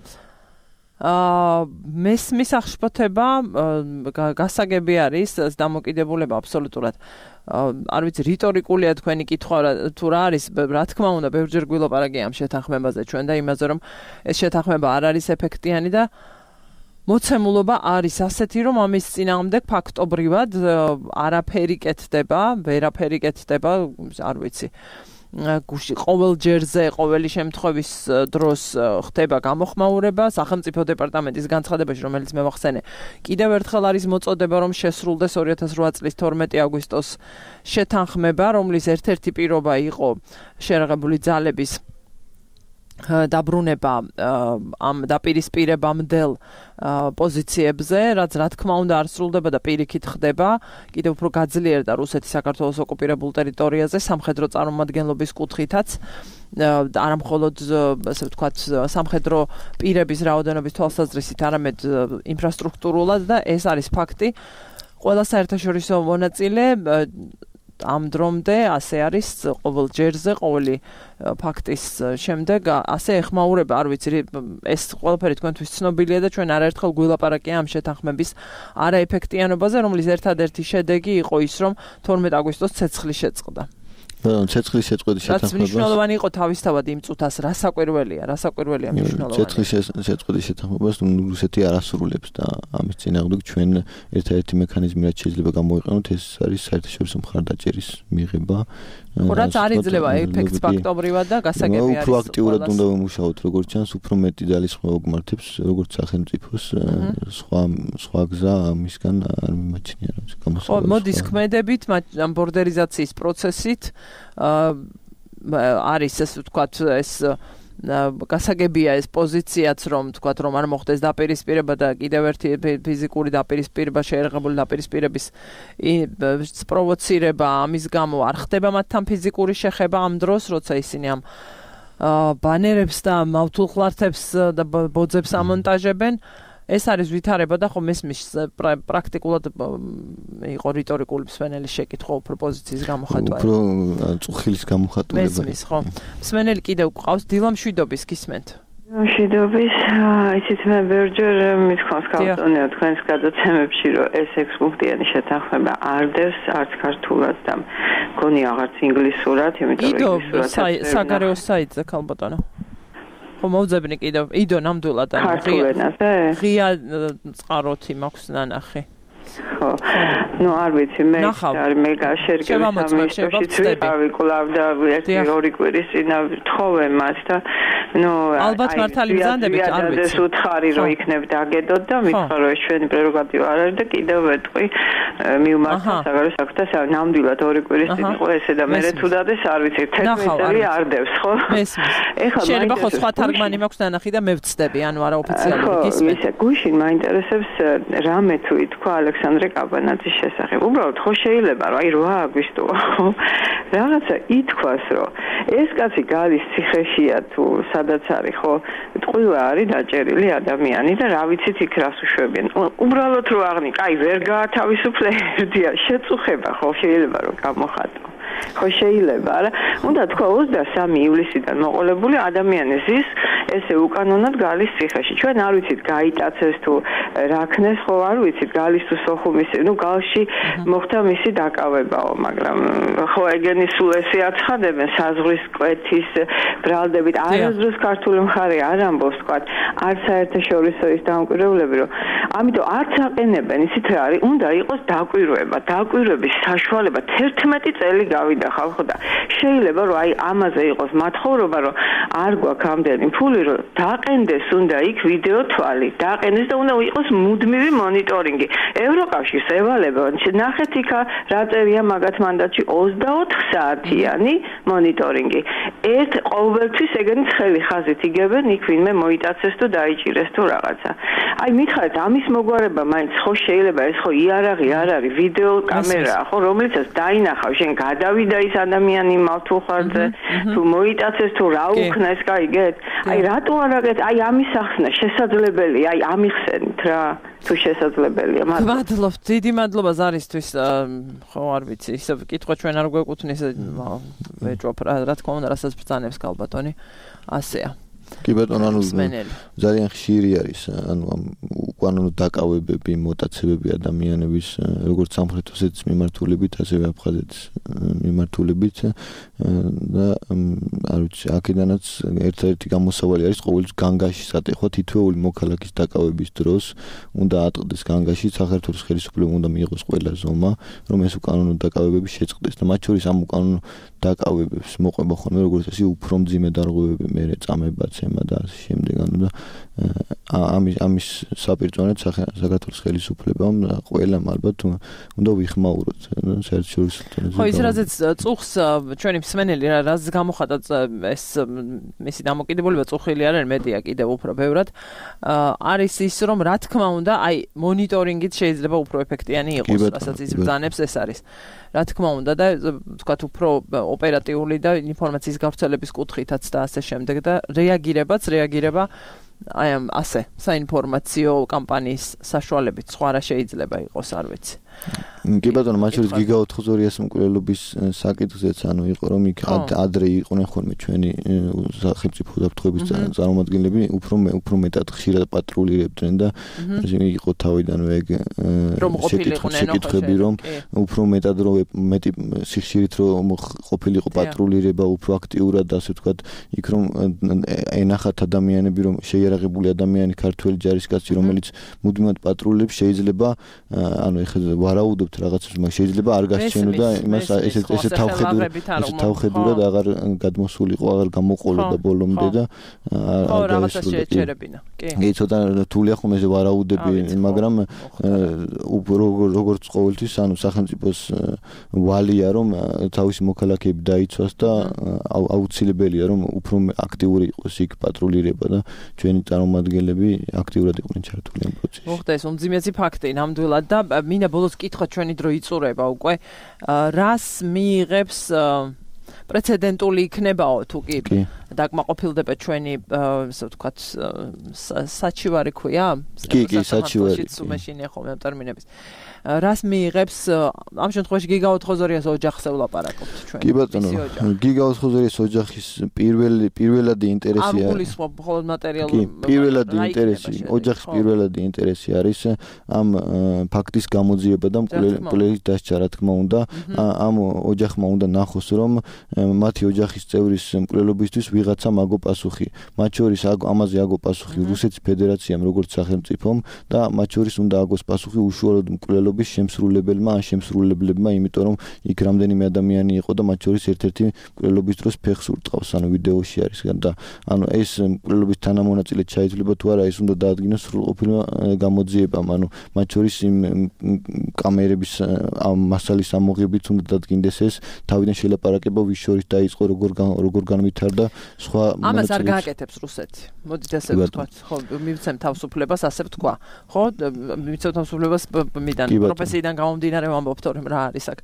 აა მესმის აღშფოთება გასაგები არის დამოკიდებულება აბსოლუტურად არ ვიცი რიტორიკულია თქვენი კითხვა თუ რა არის რა თქმა უნდა ბევრჯერ გვილაპარაკია ამ შეთანხმებაზე ჩვენ და იმაზე რომ ეს შეთანხმება არ არის ეფექტიანი და მოცემულობა არის ასეთი რომ ამის წინააღმდეგ ფაქტობრივად არაფერი კეთდება ვერაფერი კეთდება არ ვიცი გუში ყოველ ჯერზე ყოველი შემთხვევის დროს ხდება გამოხმაურება სახელმწიფო დეპარტამენტის განცხადებაში რომელიც მე ვახსენე კიდევ ერთხელ არის მოწოდება რომ შესრულდეს ორი ათას რვა წლის თორმეტი აგვისტოს შეთანხმება რომლის ერთ-ერთი პირობა იყო შერაღებული ძალების დაბრუნება ამ დაპირისპირებამდელ პოზიციებზე, რაც რა თქმა უნდა არ სრულდება და პირიქით ხდება, კიდევ უფრო გაძლიერდა რუსეთის საქართველოს ოკუპირებულ ტერიტორიაზე სამხედრო წარმომადგენლობის კუთხითაც, არა მხოლოდ ასე ვთქვათ, სამხედრო პირების რაოდენობის თვალსაზრისით, არამედ ინფრასტრუქტურულად და ეს არის ფაქტი. ყველა საერთაშორისო მონაწილე ამ დრომდე ასე არის ყოველ ჯერზე ყოველი ფაქტის შემდეგ ასე ეხმაურება არ ვიცი ეს ყველაფერი თქვენთვის ცნობილია და ჩვენ არაერთხელ გვილაპარაკია ამ შეთანხმების არაეფექტიანობაზე რომლის ერთადერთი შედეგი იყო ის რომ თორმეტ აგვისტოს ცეცხლი შეწყდა და ცეცხლის შეწყვეტის შეთანხმებას რაც მნიშვნელოვანი იყო თავისთავად იმ წუთას რა საკვირველია რა საკვირველია მნიშვნელოვანი ცეცხლის შეწყვეტის შეთანხმებას რუსეთი არ ასრულებს და ამის წინააღმდეგ ჩვენ ერთადერთი მექანიზმი რაც შეიძლება გამოვიყენოთ ეს არის საერთაშორისო მხარდაჭერის მიღება რაც არ იძლევა ეფექტს ფაქტობრივად და გასაგები არის უფრო აქტიურად უნდა ვიმუშაოთ როგორც ჩანს უფრო მეტი ძალისხმევა გვმართებს როგორც სახელმწიფოს სხვა სხვა გზა ამისგან არ მიმაჩნია რა გამოსავალი მოდის ქმედებით ამ ბორდერიზაციის პროცესით არის ეს ვთქვათ ეს გასაგებია ეს პოზიციაც რომ ვთქვათ რომ არ მოხდეს დაპირისპირება და კიდევ ერთი ფიზიკური დაპირისპირება შეერაღებული დაპირისპირების პროვოცირება ამის გამო არ ხდება მათთან ფიზიკური შეხება ამ დროს როცა ისინი ამ ბანერებს და მავთულხლართებს და ბოძებს ამონტაჟებენ ეს არის ვითარება და ხომ მესმის პრაქტიკულად იყო რიტორიკული მსმენელი შეკითხვა უფრო პოზიციის გამოხატვა. უფრო წუხილის გამოხატულება. მესმის ხო. მსმენელი კიდევ გვყავს დილა მშვიდობის გისმენთ. მშვიდობის, იცით მე ბერჯერ მithქვას გავწონეო თქვენს გადაცემებში რომ ეს ექვს პუნქტიანი შეთანხმება არ დევს არც ქართულად და მგონი აღარც ინგლისურად, იმიტომ რომ ინგლისურად საგარეო საიტზე ქალბატონო. ხო მოვძებნი კიდევ იდო ნამდვილად და ღია წყაროთი მაქვს ნანახი ხო ნუ არ ვიცი მე არ მე გაშერგები სამიშტოშიც ვიყავი კლავ და ერთი ორი კვირის წინა თხოვე მას და ნუ ალბათ მართალი ბრძანდებით არ ვიცი ეს უთხარი რომ იქნებ დაგედოთ და მითხრა რომ ეს ჩვენი პრეროგატივა არ არის და კიდევ ვეტყვი მივმართა საგარეო საქმეთა სამინისტროს ნამდვილად ორი კვირის წინ იყო ესე და მე თუ დადეს არ ვიცი თერთმეტი წელი არ დევს ხო ეხლა შეიძლება ხო სხვა თარგმანი მაქვს ნანახი და მე ვწდები ანუ არაოფიციალური გისმენთ ისე გუშინ მაინტერესებს რამე თუ ითქვა ალექსანდრე კაბანაძის შესახებ. უბრალოდ ხო შეიძლება რომ აი რვა აგვისტოა ხო? რაღაცა ითქვას რომ ეს კაცი გალის ციხეშია თუ სადაც არის ხო? ტყუილა არის დაჭერილი ადამიანი და რა ვიცით იქ რას უშვებიან. უბრალოდ რო აღნიკ, აი ვერ გაათავისუფლებია, შეწუხება ხო შეიძლება რომ გამოხატო. ხო შეიძლება არა უნდა თქვა ოცდასამი ივლისიდან მოყოლებული ადამიანი ზის ესე უკანონოდ გალის ციხეში ჩვენ არ ვიცით გაიტაცეს თუ რაქნეს ხო არ ვიცით გალის თუ სოხუმის ნუ გალში მოხდა მისი დაკავებაო მაგრამ ხო ეგენი სულ ესე აცხადებენ საზღვრის კვეთის ბრალდებით არასდროს ქართული მხარე არ ამბობს თქვა არ საერთაშორისო ის დამკვირვებლები რომ ამიტომ არც აყენებენ ისიც რა არის უნდა იყოს დაკვირვება დაკვირვების საშუალება თერთმეტი წელი გავიდა ხალხო და შეიძლება რომ აი ამაზე იყოს მათხოვრობა რომ არ გვაქვს ამდენი ფული რომ დააყენდეს უნდა იქ ვიდეო თვალი დააყენდეს და უნდა იყოს მუდმივი მონიტორინგი ევროკავშირს ევალება ნახეთ იქა რა წერია მაგათ მანდატში ოცდაოთხ საათიანი მონიტორინგი ერთ ყოველთვის ეგენი ცხელი ხაზით იგებენ იქ ვინმე მოიტაცეს თუ დაიჭირეს თუ რაღაცა აი მითხარით ამის მოგვარება მაინც ხო შეიძლება ეს ხო იარაღი არ არის ვიდეო კამერაა ხო რომლიცაც დაინახავ შენ გადავიდა ის ადამიანი მავთულხარზე თუ მოიტაცეს თუ რა უქნეს გაიგეთ აი რატო არ აგეთ აი ამის ახსნა შესაძლებელია აი ამიხსენით რა თუ შესაძლებელია მადლობთ დიდი მადლობა ზარისთვის ხო არ ვიცი ისე კითხვა ჩვენ არ გვეკუთვნის ვეჭვობ რა თქმა უნდა რასაც ბრძანებს ქალბატონი ასეა კი ბატონო ანუ ძალიან ხშირი არის ანუ ამ უკანონო დაკავებები მოტაცებები ადამიანების როგორც სამხრეთის ოსეთის მიმართულებით ასევე აფხაზეთის მიმართულებით და არ ვიცი აქედანაც ერთ-ერთი გამოსავალი არის ყოველთვის განგაში სატეხვა თითოეული მოქალაქის დაკავების დროს უნდა ატყდეს განგაში საქართველოს ხელისუფლებამ უნდა მიიღოს ყველა ზომა რომ ეს უკანონო დაკავებები შეწყდეს და მათ შორის ამ უკანონო დაკავებებს მოყვება ხოლმე როგორც ასე უფრო მძიმე დარღვევები მე წამებაც ემა და ასე შემდეგ ანუ და ამის ამის საპირწონედ საქართველოს ხელისუფლებამ ყველამ ალბათ უნდა ვიხმაუროთ საერთაშორისო დონეზე ხო ის რაზეც წუხს ჩვენი მსმენელი რაც გამოხატა ეს მისი დამოკიდებულება წუხილი არ არის მედია კიდევ უფრო ბევრად არის ის რომ რა თქმა უნდა აი მონიტორინგით შეიძლება უფრო ეფექტიანი იყოს რასაც ის ბრძანებს ეს არის რა თქმა უნდა და ვთქვათ უფრო ოპერატიული და ინფორმაციის გავრცელების კუთხითაც და ასე შემდეგ და რეაგირებაც რეაგირება აი ამ ასე საინფორმაციო კამპანიის საშუალებით სხვა რა შეიძლება იყოს არ ვიცი კი ბატონო მათ შორის გიგა ოთხ-ას მკვლელობის საკითხზეც ანუ იყო რომ იქ ადრე იყვნენ ხოლმე ჩვენი სახელმწიფო უსაფრთხოების წარმომადგენლები უფრო უფრო მეტად ხშირად პატრულირებდნენ და იყო თავიდანვე ეგ შეკითხვები რომ უფრო მეტად რომ მეტი სიხშირით რომ ყოფილიყო პატრულირება უფრო აქტიურად და ასე ვთქვათ იქ რომ ენახათ ადამიანები რომ შეიარაღებული ადამიანი ქართველი ჯარისკაცი რომელიც მუდმივად პატრულირებს შეიძლება ანუ ეხლა ვარაუდობთ რაღაცას, მაგრამ შეიძლება არ გასჩენო და იმას ესე ესე თავხედურად ესე თავხედურად აღარ გადმოსულიყო, აღარ გამოყოლოდა ბოლომდე და ხო, რაღაცა შეეჩერებინა. კი. კი, ცოტა რთულია ხომ ეს ვარაუდები, მაგრამ როგორც ყოველთვის, ანუ სახელმწიფოს ვალია, რომ თავისი მოქალაქეები დაიცვას და აუცილებელია, რომ უფრო აქტიური იყოს იქ პატრულირება და ჩვენი წარმომადგენლები აქტიურად იყვნენ ჩართული ამ პროცესში. მოხდა ეს უმძიმესი ფაქტი ნამდვილად და მინდა ბოლოს კითხვა ჩვენი დრო იწურება უკვე რას მიიღებს პრეცედენტული იქნებაო თუ კი დაკმაყოფილდება ჩვენი ასე ვთქვათ საჩივარი ქვია? კი, კი, საჩივარი. უმეშინია ხოლმე ტერმინების. რას მიიღებს ამ შემთხვევაში გიგა ოთხ-ხოზორიას ოჯახს ვლაპარაკობთ ჩვენ. კი ბატონო, გიგა ოთხ-ხოზორიას ოჯახის პირველი პირველადი ინტერესია. ამ გულისხმობ მხოლოდ მატერიალურ. კი, პირველადი ინტერესი, ოჯახის პირველადი ინტერესი არის ამ ფაქტის გამოძიება და მკვლელის დასჯა, რა თქმა უნდა. ამ ოჯახმა უნდა ნახოს, რომ მათი ოჯახის წევრის მკვლელობისთვის ვიღაცა მაგო პასუხი. მათ შორის ამაზე აგო პასუხი რუსეთის ფედერაციამ როგორც სახელმწიფომ და მათ შორის უნდა აგოს პასუხი უშუალოდ მკვლელობის შემსრულებელმა ან შემსრულებლებმა, იმიტომ რომ იქ რამდენიმე ადამიანი იყო და მათ შორის ერთ-ერთი მკვლელობის დროს ფეხს ურტყავს, ანუ ვიდეოში არის და ანუ ეს მკვლელობის თანამონაწილე ჩაითვლება თუ არა, ეს უნდა დაადგინოს სრულყოფილმა გამოძიებამ, ანუ მათ შორის იმ კამერების ამ მასალის ამოღებით უნდა დადგინდეს ეს თავიდან შელაპარაკება ვის შორის დაიწყო, როგორ როგორ განვითარდა სხვა ამას არ გააკეთებს რუსეთი. მოდით ასე ვთქვათ, ხო, მივცემ თავისუფლებას, ასე ვთქვა. ხო, მივცემ თავისუფლებას მიდან პროფესიიდან გამომდინარე ვამბობთ, რომ რა არის აქ.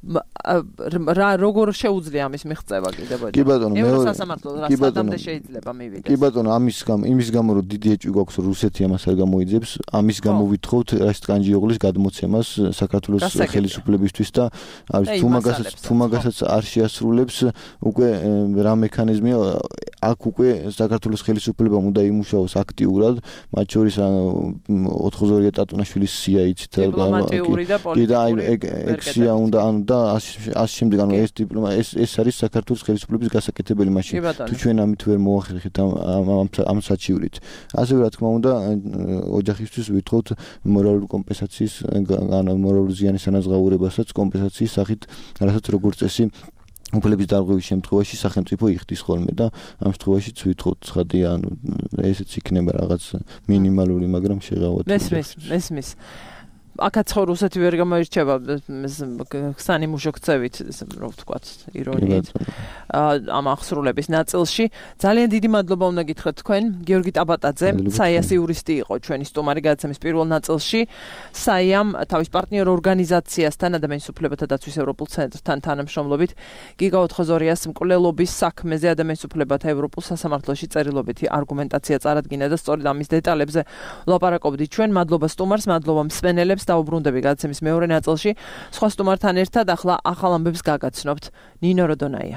რა როგორ შეუძლია ამის მიღწევა კიდევ? კი ბატონო, მე ევროსასამართლო რა სადამდე შეიძლება მივიდეს? კი ბატონო, ამის გამო, იმის გამო რომ დიდი ეჭვი გვაქვს, რომ რუსეთი ამას არ გამოიძებს, ამის გამო ვითხოვთ რაშტ კანჯიოღლის გადმოცემას საქართველოს ხელისუფლებისთვის და არის თუ მაგასაც თუ მაგასაც არ შეასრულებს, უკვე რა მექანიზმია, აქ უკვე საქართველოს ხელისუფლებამ უნდა იმუშაოს აქტიურად, მათ შორის ოთხ-ხოზორია ტატუნაშვილის სია იცით დიპლომატიური და პოლიტიკური ექსია უნდა ანუ და ასე შემდეგ, ანუ ეს დიპლომა ეს ეს არის საქართველოს ხელისუფლების გასაკეთებელი მაშინ თუ ჩვენ ამით ვერ მოახერხეთ ამ ამ საჩივრით. ასევე რა თქმა უნდა ოჯახისთვის ვითხოვთ მორალური კომპენსაციის ან მორალური ზიანის ანაზღაურებასაც კომპენსაციის სახით, რასაც როგორც წესი უფლების დარღვევის შემთხვევაში სახელმწიფო იხდის ხოლმე და ამ შემთხვევაშიც ვითხოვთ ცხადია, ანუ ესეც იქნება რაღაც მინიმალური, მაგრამ შეღავათ. მესმის, მესმის. აქაც ხო რუსეთი ვერ გამოირჩევა ხსანი მუშოქცევით, რო ვთქვათ, ირონიით. ამ აღსრულების ნაწილში. ძალიან დიდი მადლობა უნდა გითხრათ თქვენ, გიორგი ტაბატაძე, საიას იურისტი იყო ჩვენი სტუმარი გადაცემის პირველ ნაწილში. საიამ თავის პარტნიორ ორგანიზაციასთან, ადამიანის უფლებათა დაცვის ევროპულ ცენტრთან თანამშრომლობით გიგა ოთხ-ხოზორიას მკვლელობის საქმეზე ადამიანის უფლებათა ევროპულ სასამართლოში წერილობითი არგუმენტაცია წარადგინა და სწორედ ამის დეტალებზე ვლაპარაკობდით ჩვენ. მადლობა სტუმარს, მადლობა მსმენელებს. დაუბრუნდები გადაცემის მეორე ნაწილში. სხვა სტუმართან ერთად ახლა ახალ ამბებს გაგაცნობთ. ნინო როდონაია.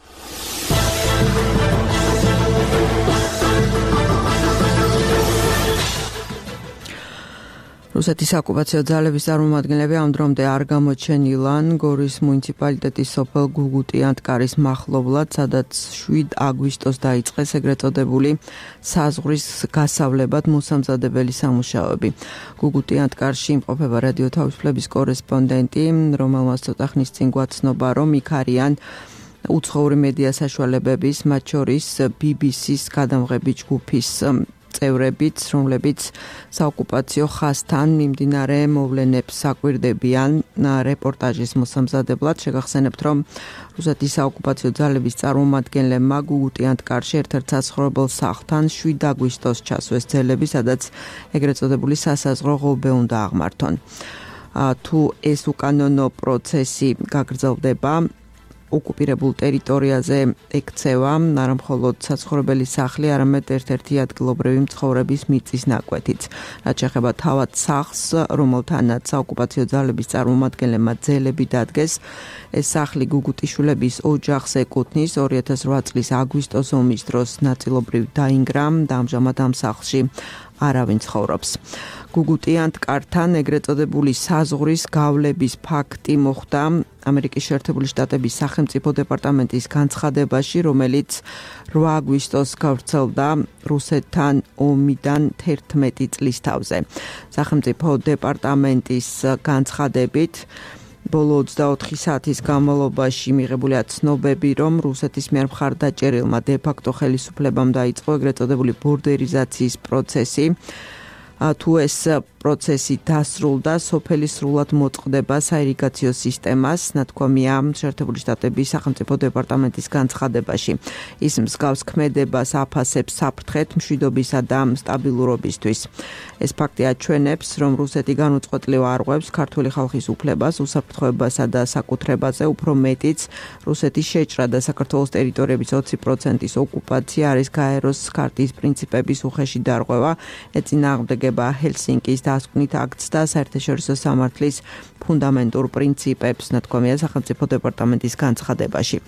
რუსეთის ოკუპაციო ძალების წარმომადგენლები ამ დრომდე არ გამოჩენილან გორის მუნიციპალიტეტის სოფელ გუგუტი-ანტკარის მახლობლად, სადაც შვიდ აგვისტოს დაიწყეს ეგრეთ წოდებული საზღვრის გასავლებად მოსამზადებელი სამუშაოები. გუგუტი-ანტკარში იმყოფება რადიო თავისუფლების კორესპონდენტი, რომელმაც ცოტა ხნის წინ გვაცნობა, რომ იქ არიან უცხოური მედია საშუალებების, მათ შორის ბი ბი სის გადამღები ჯგუფის წევრებიც, რომლებიც საოკუპაციო ხაზთან მიმდინარე მოვლენებს საკვირდებიან რეპორტაჟის მოსამზადებლად. შეგახსენებთ, რომ რუსეთის საოკუპაციო ძალების წარმომადგენლებმა გუგუტი-ანტკარში ერთ-ერთ საცხოვრებელ სახლთან შვიდ აგვისტოს ჩასვეს ძელები, სადაც ეგრეთ წოდებული სასაზღვრო ღობე უნდა აღმართონ. თუ ეს უკანონო პროცესი გაგრძელდება, ოკუპირებულ ტერიტორიაზე ექცევა არა მხოლოდ საცხოვრებელი სახლი, არამედ ერთ-ერთი ადგილობრივი მცხოვრების მიწის ნაკვეთიც. რაც შეეხება თავად სახლს, რომელთანაც საოკუპაციო ძალების წარმომადგენლებმა ძელები დადგეს, ეს სახლი გუგუტიშვილების ოჯახს ეკუთვნის. ორი ათას რვა წლის აგვისტოს ომის დროს ნაწილობრივ დაინგრა და ამჟამად ამ სახლში არავინ ცხოვრობს. გუგუტი-ანტკართან ეგრეთ წოდებული საზღვრის გავლების ფაქტი მოხდა ამერიკის შეერთებული შტატების სახელმწიფო დეპარტამენტის განცხადებაში, რომელიც რვა აგვისტოს გავრცელდა რუსეთთან ომიდან თერთმეტი წლის თავზე. სახელმწიფო დეპარტამენტის განცხადებით ბოლო ოცდაოთხი საათის განმავლობაში მიღებულია ცნობები, რომ რუსეთის მიერ მხარდაჭერილმა დე-ფაქტო ხელისუფლებამ დაიწყო ეგრეთ წოდებული ბორდერიზაციის პროცესი. თუ ეს პროცესი დასრულდა, სოფელი სრულად მოწყდება საირიგაციო სისტემას, ნათქვამია შეერთებული შტატების სახელმწიფო დეპარტამენტის განცხადებაში. ის მსგავს ქმედებას აფასებს საფრთხეთ მშვიდობისა და სტაბილურობისთვის. ეს ფაქტი აჩვენებს, რომ რუსეთი განუწყვეტლივ არღვევს ქართული ხალხის უფლებას, უსაფრთხოებასა და საკუთრებაზე, უფრო მეტიც რუსეთის შეჭრა და საქართველოს ტერიტორიების ოცი პროცენტის ოკუპაცია არის გაეროს ქარტიის პრინციპების უხეში დარღვევა, ეწინააღმდეგება ჰელსინკის დასკვნით აქტს და საერთაშორისო სამართლის ფუნდამენტურ პრინციპებს, ნათქვამია სახელმწიფო დეპარტამენტის განცხადებაში.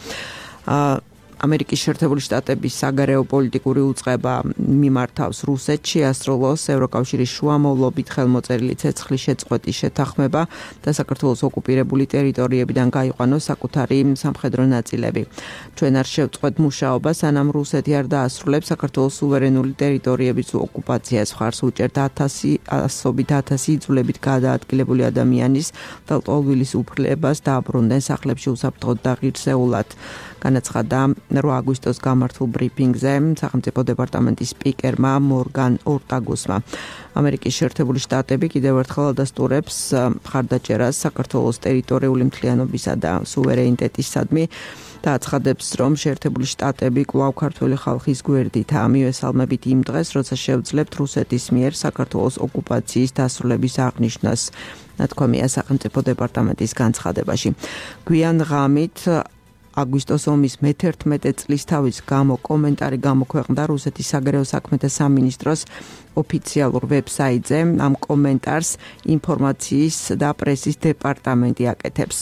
ამერიკის შეერთებული შტატების საგარეო პოლიტიკური უწყება მიმართავს რუსეთს შეასრულოს ევროკავშირის შუამავლობით ხელმოწერილი ცეცხლის შეწყვეტის შეთანხმება და საქართველოს ოკუპირებული ტერიტორიებიდან გაიყვანოს საკუთარი სამხედრო ნაწილები. ჩვენ არ შევწყვეტ მუშაობას, სანამ რუსეთი არ დაასრულებს საქართველოს სუვერენული ტერიტორიების ოკუპაციას. მხარს უჭერთ ათასი ასობით ათასი იძულებით გადაადგილებული ადამიანის და ლტოლვილის უფლებას დააბრუნდნენ სახლებში უსაფრთხოდ და ღირსეულად. განაცხადა რვა აგვისტოს გამართულ ბრიფინგზე სახელმწიფო დეპარტამენტის სპიკერმა მორგან ორტაგუსმა. ამერიკის შეერთებული შტატები კიდევ ერთხელ ადასტურებს მხარდაჭერას საქართველოს ტერიტორიული მთლიანობისა და სუვერენიტეტისადმი და აცხადებს, რომ შეერთებული შტატები კვლავ ქართული ხალხის გვერდითაა მივესალმებით იმ დღეს, როცა შევძლებთ რუსეთის მიერ საქართველოს ოკუპაციის დასრულების აღნიშვნას, ნათქვამია სახელმწიფო დეპარტამენტის განცხადებაში. გვიან ღამით აგვისტოს ომის მეთერთმეტე წლის თავის გამო კომენტარი გამოქვეყნდა რუსეთის საგარეო საქმეთა სამინისტროს ოფიციალურ ვებსაიტზე. ამ კომენტარს ინფორმაციის და პრესის დეპარტამენტი აკეთებს.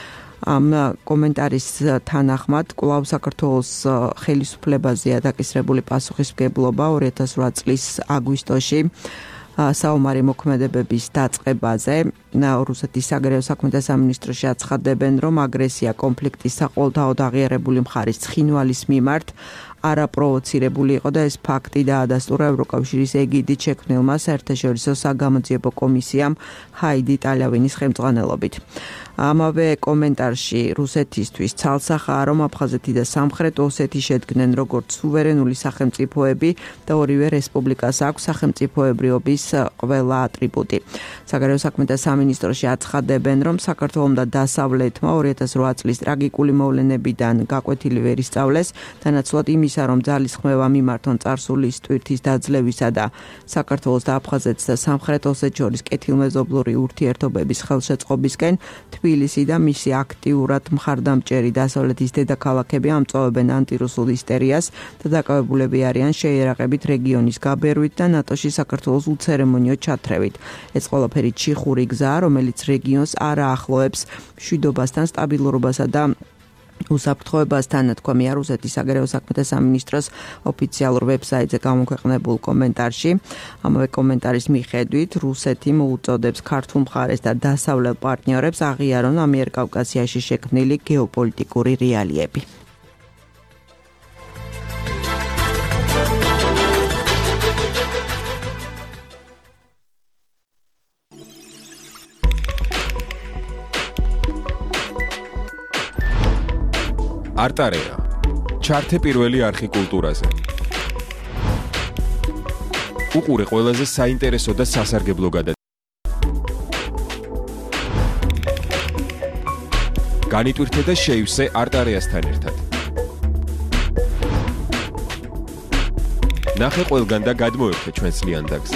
ამ კომენტარის თანახმად კვლავ საქართველოს ხელისუფლებაზეა დაკისრებული პასუხისმგებლობა ორი ათას რვა წლის აგვისტოში საომარი მოქმედებების დაწყებაზე. რუსეთის საგარეო საქმეთა სამინისტროში აცხადებენ, რომ აგრესია კონფლიქტის საყოველთაოდ აღიარებული მხარის ცხინვალის მიმართ არაპროვოცირებული იყო და ეს ფაქტი დაადასტურა ევროკავშირის ეგიდით შექმნილმა საერთაშორისო საგამოძიებო კომისიამ ჰაიდი ტალავინის ხელმძღვანელობით. ამავე კომენტარში რუსეთისთვის ცალსახაა, რომ აფხაზეთი და სამხრეთ ოსეთი შედგნენ როგორც სუვერენული სახელმწიფოები და ორივე რესპუბლიკას აქვს სახელმწიფოებრიობის ყველა ატრიბუტი. საგარეო საქმეთა სამინისტროში აცხადებენ, რომ საქართველომ და დასავლეთმა ორი ათას რვა წლის ტრაგიკული მოვლენებიდან გაკვეთილი ვერ ისწავლეს, თანაცვლად იმისა, რომ ძალისხმევა მიმართონ წარსულის ტვირთის დაძლევისა და საქართველოს და აფხაზეთს და სამხრეთ ოსეთს შორის კეთილმეზობლური ურთიერთობების ხელშეწყობისკენ თბილისი და მისი აქტიურად მხარდამჭერი დასავლეთის დედაქალაქები ამწოვებენ ანტირუსულ ისტერიას და დაკავებულები არიან შეიარაღებით რეგიონის გაბერვით და ნატოში საქართველოს უცერემონიო ჩათრევით. ეს ყველაფერი ჩიხური გზაა, რომელიც რეგიონს არ აახლოებს მშვიდობასთან, სტაბილურობასა და უსაფრთხოებასთან, ნათქვამია რუსეთის საგარეო საქმეთა სამინისტროს ოფიციალურ ვებსაიტზე გამოქვეყნებულ კომენტარში. ამავე კომენტარის მიხედვით რუსეთი მოუწოდებს ქართულ მხარეს და დასავლელ პარტნიორებს აღიარონ ამიერკავკასიაში შექმნილი გეოპოლიტიკური რეალიები. არტარეა. ჩართე პირველი არხი კულტურაზე. უყურე ყველაზე საინტერესო და სასარგებლო გადაცემას. განიტვირთე და შეივსე არტარეასთან ერთად. ნახე ყველგან და გადმოერთე ჩვენს ლიანდაგზე.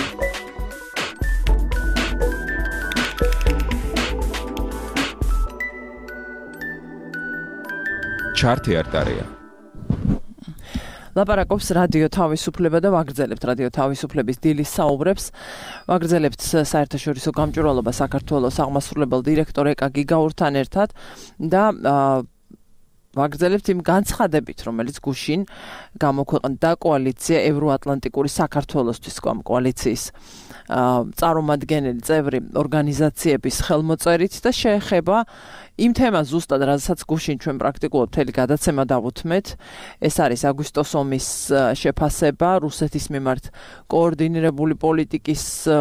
ჩართე არტარეა. ლაპარაკობს რადიო თავისუფლება და ვაგრძელებთ რადიო თავისუფლების დილის საუბრებს. ვაგრძელებთ საერთაშორისო გამჭვირვალობა საქართველოს აღმასრულებელ დირექტორ ეკა გიგაურთან ერთად და ვაგრძელებთ იმ განცხადებით, რომელიც გუშინ გამოქვეყნდა კოალიცია ევროატლანტიკური საქართველოსთვის კოალიციის წარმომადგენელი წევრი ორგანიზაციების ხელმოწერით და შეეხება იმ თემას ზუსტად, რაზეც გუშინ ჩვენ პრაქტიკულად მთელი გადაცემა დავუთმეთ. ეს არის აგვისტოს ომის შეფასება, რუსეთის მიმართ კოორდინირებული პოლიტიკის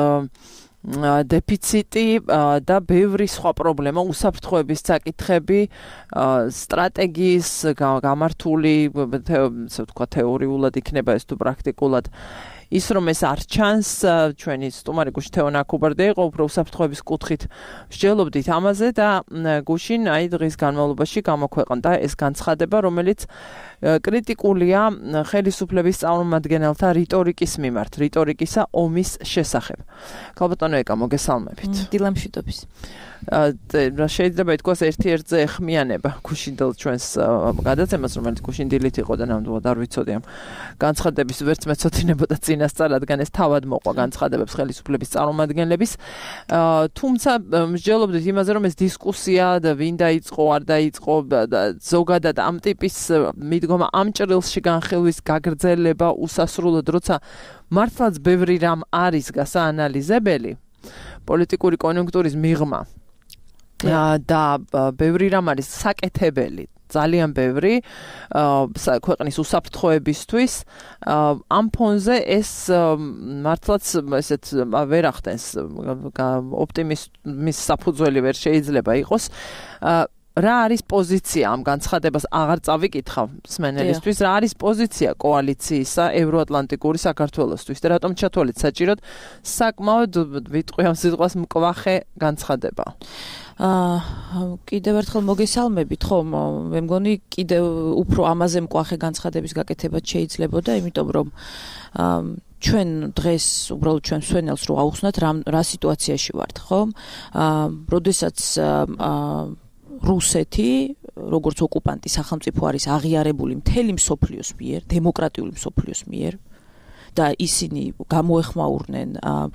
დეფიციტი და ბევრი სხვა პრობლემა, უსაფრთხოების საკითხები, სტრატეგიის გამართული, ასე ვთქვა, თეორიულად იქნება ეს თუ პრაქტიკულად ის რომ ეს არ ჩანს, ჩვენი სტუმარი გუშინ თეონა კუბარდე იყო, უფრო უსაფრთხოების კუთხით ვსჯელობდით ამაზე და გუშინ აი დღის განმავლობაში გამოქვეყნდა ეს განცხადება, რომელიც კრიტიკულია ხელისუფლების წარმომადგენელთა რიტორიკის მიმართ, რიტორიკისა ომის შესახებ. ქალბატონო ეკა, მოგესალმებით. დილამშვიდობის. შეიძლება ითქვას ერთ-ერთზე ეხმიანება გუშინდელ ჩვენს გადაცემას, რომელიც გუშინ დილით იყო და ნამდვილად არ ვიცოდი ამ განცხადების ვერც მეცოდინებოდა წინასწარ, რადგან ეს თავად მოყვა განცხადებებს ხელისუფლების წარმომადგენლების. თუმცა მსჯელობდით იმაზე, რომ ეს დისკუსია და ვინ დაიწყო, არ დაიწყო, ზოგადად ამ ტიპის მიდგომა ამ ჭრილში განხილვის გაგრძელება უსასრულოდ, როცა მართლაც ბევრი რამ არის გასაანალიზებელი, პოლიტიკური კონიუნქტურის მიღმა და ბევრი რამ არის საკეთებელი, ძალიან ბევრი ქვეყნის უსაფრთხოებისთვის. ამ ფონზე ეს მართლაც ესეთ ვერ ახდენს ოპტიმიზმის საფუძველი ვერ შეიძლება იყოს. რა არის პოზიცია ამ განცხადებას აღარ წავიკითხავ მსმენელისთვის, რა არის პოზიცია კოალიციისა ევროატლანტიკური საქართველოსთვის და რატომ ჩათვალეთ საჭიროდ საკმაოდ ვიტყვი ამ სიტყვას მკვახე განცხადება? აა კიდევ ერთხელ მოგესალმებით, ხო, მე მგონი კიდევ უფრო ამაზე მკვახე განცხადების გაკეთება შეიძლებოდა, იმიტომ რომ ჩვენ დღეს უბრალოდ ჩვენ მსვენელს რო აუხსნათ რა რა სიტუაციაში ვართ, ხო? აა როდესაც აა რუსეთი, როგორც ოკუპანტი სახელმწიფო არის აღიარებული მთელი მსოფლიოს მიერ, დემოკრატიული მსოფლიოს მიერ და ისინი გამოეხმაურნენ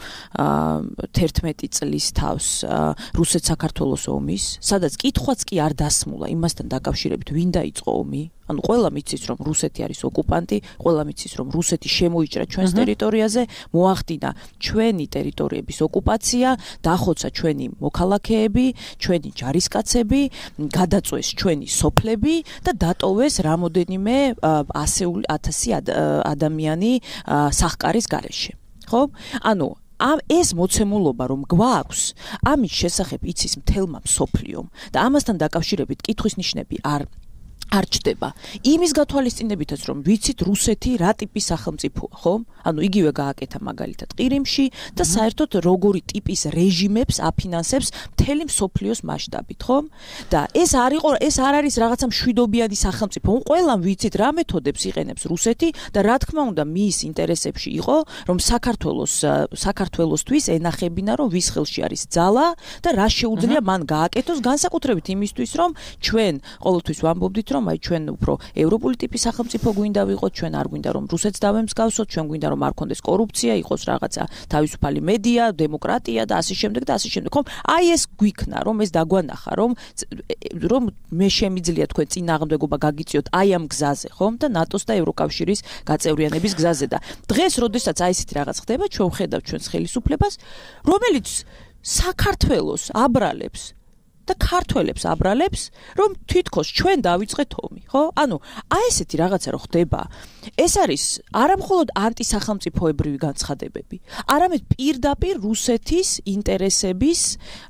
თერთმეტი წლის თავს რუსეთ-საქართველოს ომის, სადაც კითხვაც კი არ დასმულა იმასთან დაკავშირებით, ვინ დაიწყო ომი. ანუ ყველა მიცის რომ რუსეთი არის ოკუპანტი, ყველა მიცის რომ რუსეთი შემოიჭრა ჩვენს ტერიტორიაზე, მოახდინა ჩვენი ტერიტორიების ოკუპაცია, დახოცა ჩვენი მოქალაქეები, ჩვენი ჯარისკაცები, გადაწვეს ჩვენი სოფლები და დატოვეს რამოდენიმე ასეული ათასი ადამიანი სახკარის გარეშე. ხო? ანუ ამ ეს მოცემულობა რომ გვაქვს, ამის შესახებ იცის მთელმა მსოფლიომ და ამასთან დაკავშირებით კითხვის ნიშნები არ არ ჩდება. იმის გათვალისწინებითაც რომ ვიცით რუსეთი რა ტიპის სახელმწიფოა, ხო? ანუ იგივე გააკეთა მაგალითად ყირიმში და საერთოდ როგორი ტიპის რეჟიმებს აფინანსებს მთელი მსოფლიოს მასშტაბით, ხო? და ეს არ იყო, ეს არ არის რაღაცა მშვიდობიანი სახელმწიფო. ყველამ ვიცით რა მეთოდებს იყენებს რუსეთი და რა თქმა უნდა მის ინტერესებში იყო, რომ საქართველოს საქართველოსთვის ენახებინა, რომ ვის ხელში არის ძალა და რა შეუძლია მან გააკეთოს, განსაკუთრებით იმისთვის, რომ ჩვენ ყოველთვის ვამბობდით, რომ აი ჩვენ უფრო ევროპული ტიპის სახელმწიფო გვინდა ვიყოთ, ჩვენ არ გვინდა რომ რუსეთს დავემსგავსოთ, ჩვენ გვინდა რომ არ კონდეს კორუფცია, იყოს რაღაცა თავისუფალი მედია, დემოკრატია და ასე შემდეგ და ასე შემდეგ. ხომ? აი ეს გვიქნა, რომ ეს დაგვანახა, რომ რომ მე შემიძლია თქვენ წინააღმდეგობა გაგიწიოთ აი ამ გზაზე, ხომ? და ნატოს და ევროკავშირის გაწევრიანების გზაზე და დღეს, როდესაც აი ესეთი რაღაც ხდება, ჩვენ ვხედავთ ჩვენს ხელისუფლებას, რომელიც საქართველოს აბრალებს და ქართველებს აბრალებს, რომ თვითქოს ჩვენ დავიწყეთ ომი, ხო? ანუ აი ესეთი რაღაცა რო ხდება, ეს არის არამხოლოდ ანტისახელმწიფოებრივი განცხადებები, არამედ პირდაპირ რუსეთის ინტერესების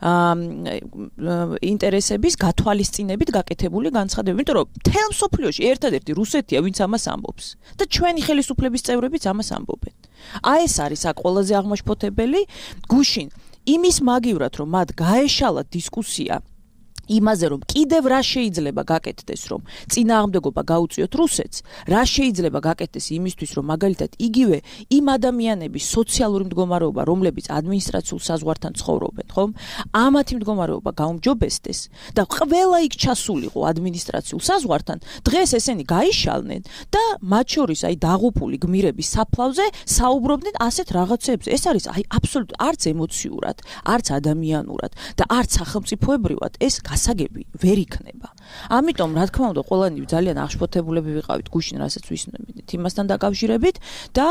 ინტერესების გათვალისწინებით გაკეთებული განცხადებები, იმიტომ რომ მთელ მსოფლიოში ერთადერთი რუსეთია, ვინც ამას ამბობს და ჩვენი ხელისუფლების წევრებიც ამას ამბობენ. აი ეს არის აქ ყველაზე აღმაშფოთებელი გუშინ იმის მაგივრად, რომ მათ გაეშალათ დისკუსია იმაზე, რომ კიდევ რა შეიძლება გაკეთდეს, რომ წინააღმდეგობა გაუწიოთ რუსეთს, რა შეიძლება გაკეთდეს იმისთვის, რომ მაგალითად იგივე იმ ადამიანების სოციალური მდგომარეობა, რომლებიც ადმინისტრაციულ საზღვართან ცხოვრობენ, ხომ? ამათი მდგომარეობა გაუმჯობესდეს და ყველა იქ ჩასულიყო ადმინისტრაციულ საზღვართან, დღეს ესენი გაიშალნენ და მათ შორის აი დაღუპული გმირების საფლავზე საუბრობდნენ ასეთ რაღაცებზე. ეს არის აი აბსოლუტურად არც ემოციურად, არც ადამიანურად და არც სახელმწიფოებრივად ეს გასაგები ვერ იქნება. ამიტომ რა თქმა უნდა ყველანი ძალიან აღშფოთებულები ვიყავით გუშინ რასაც ვისმენთ იმასთან დაკავშირებით და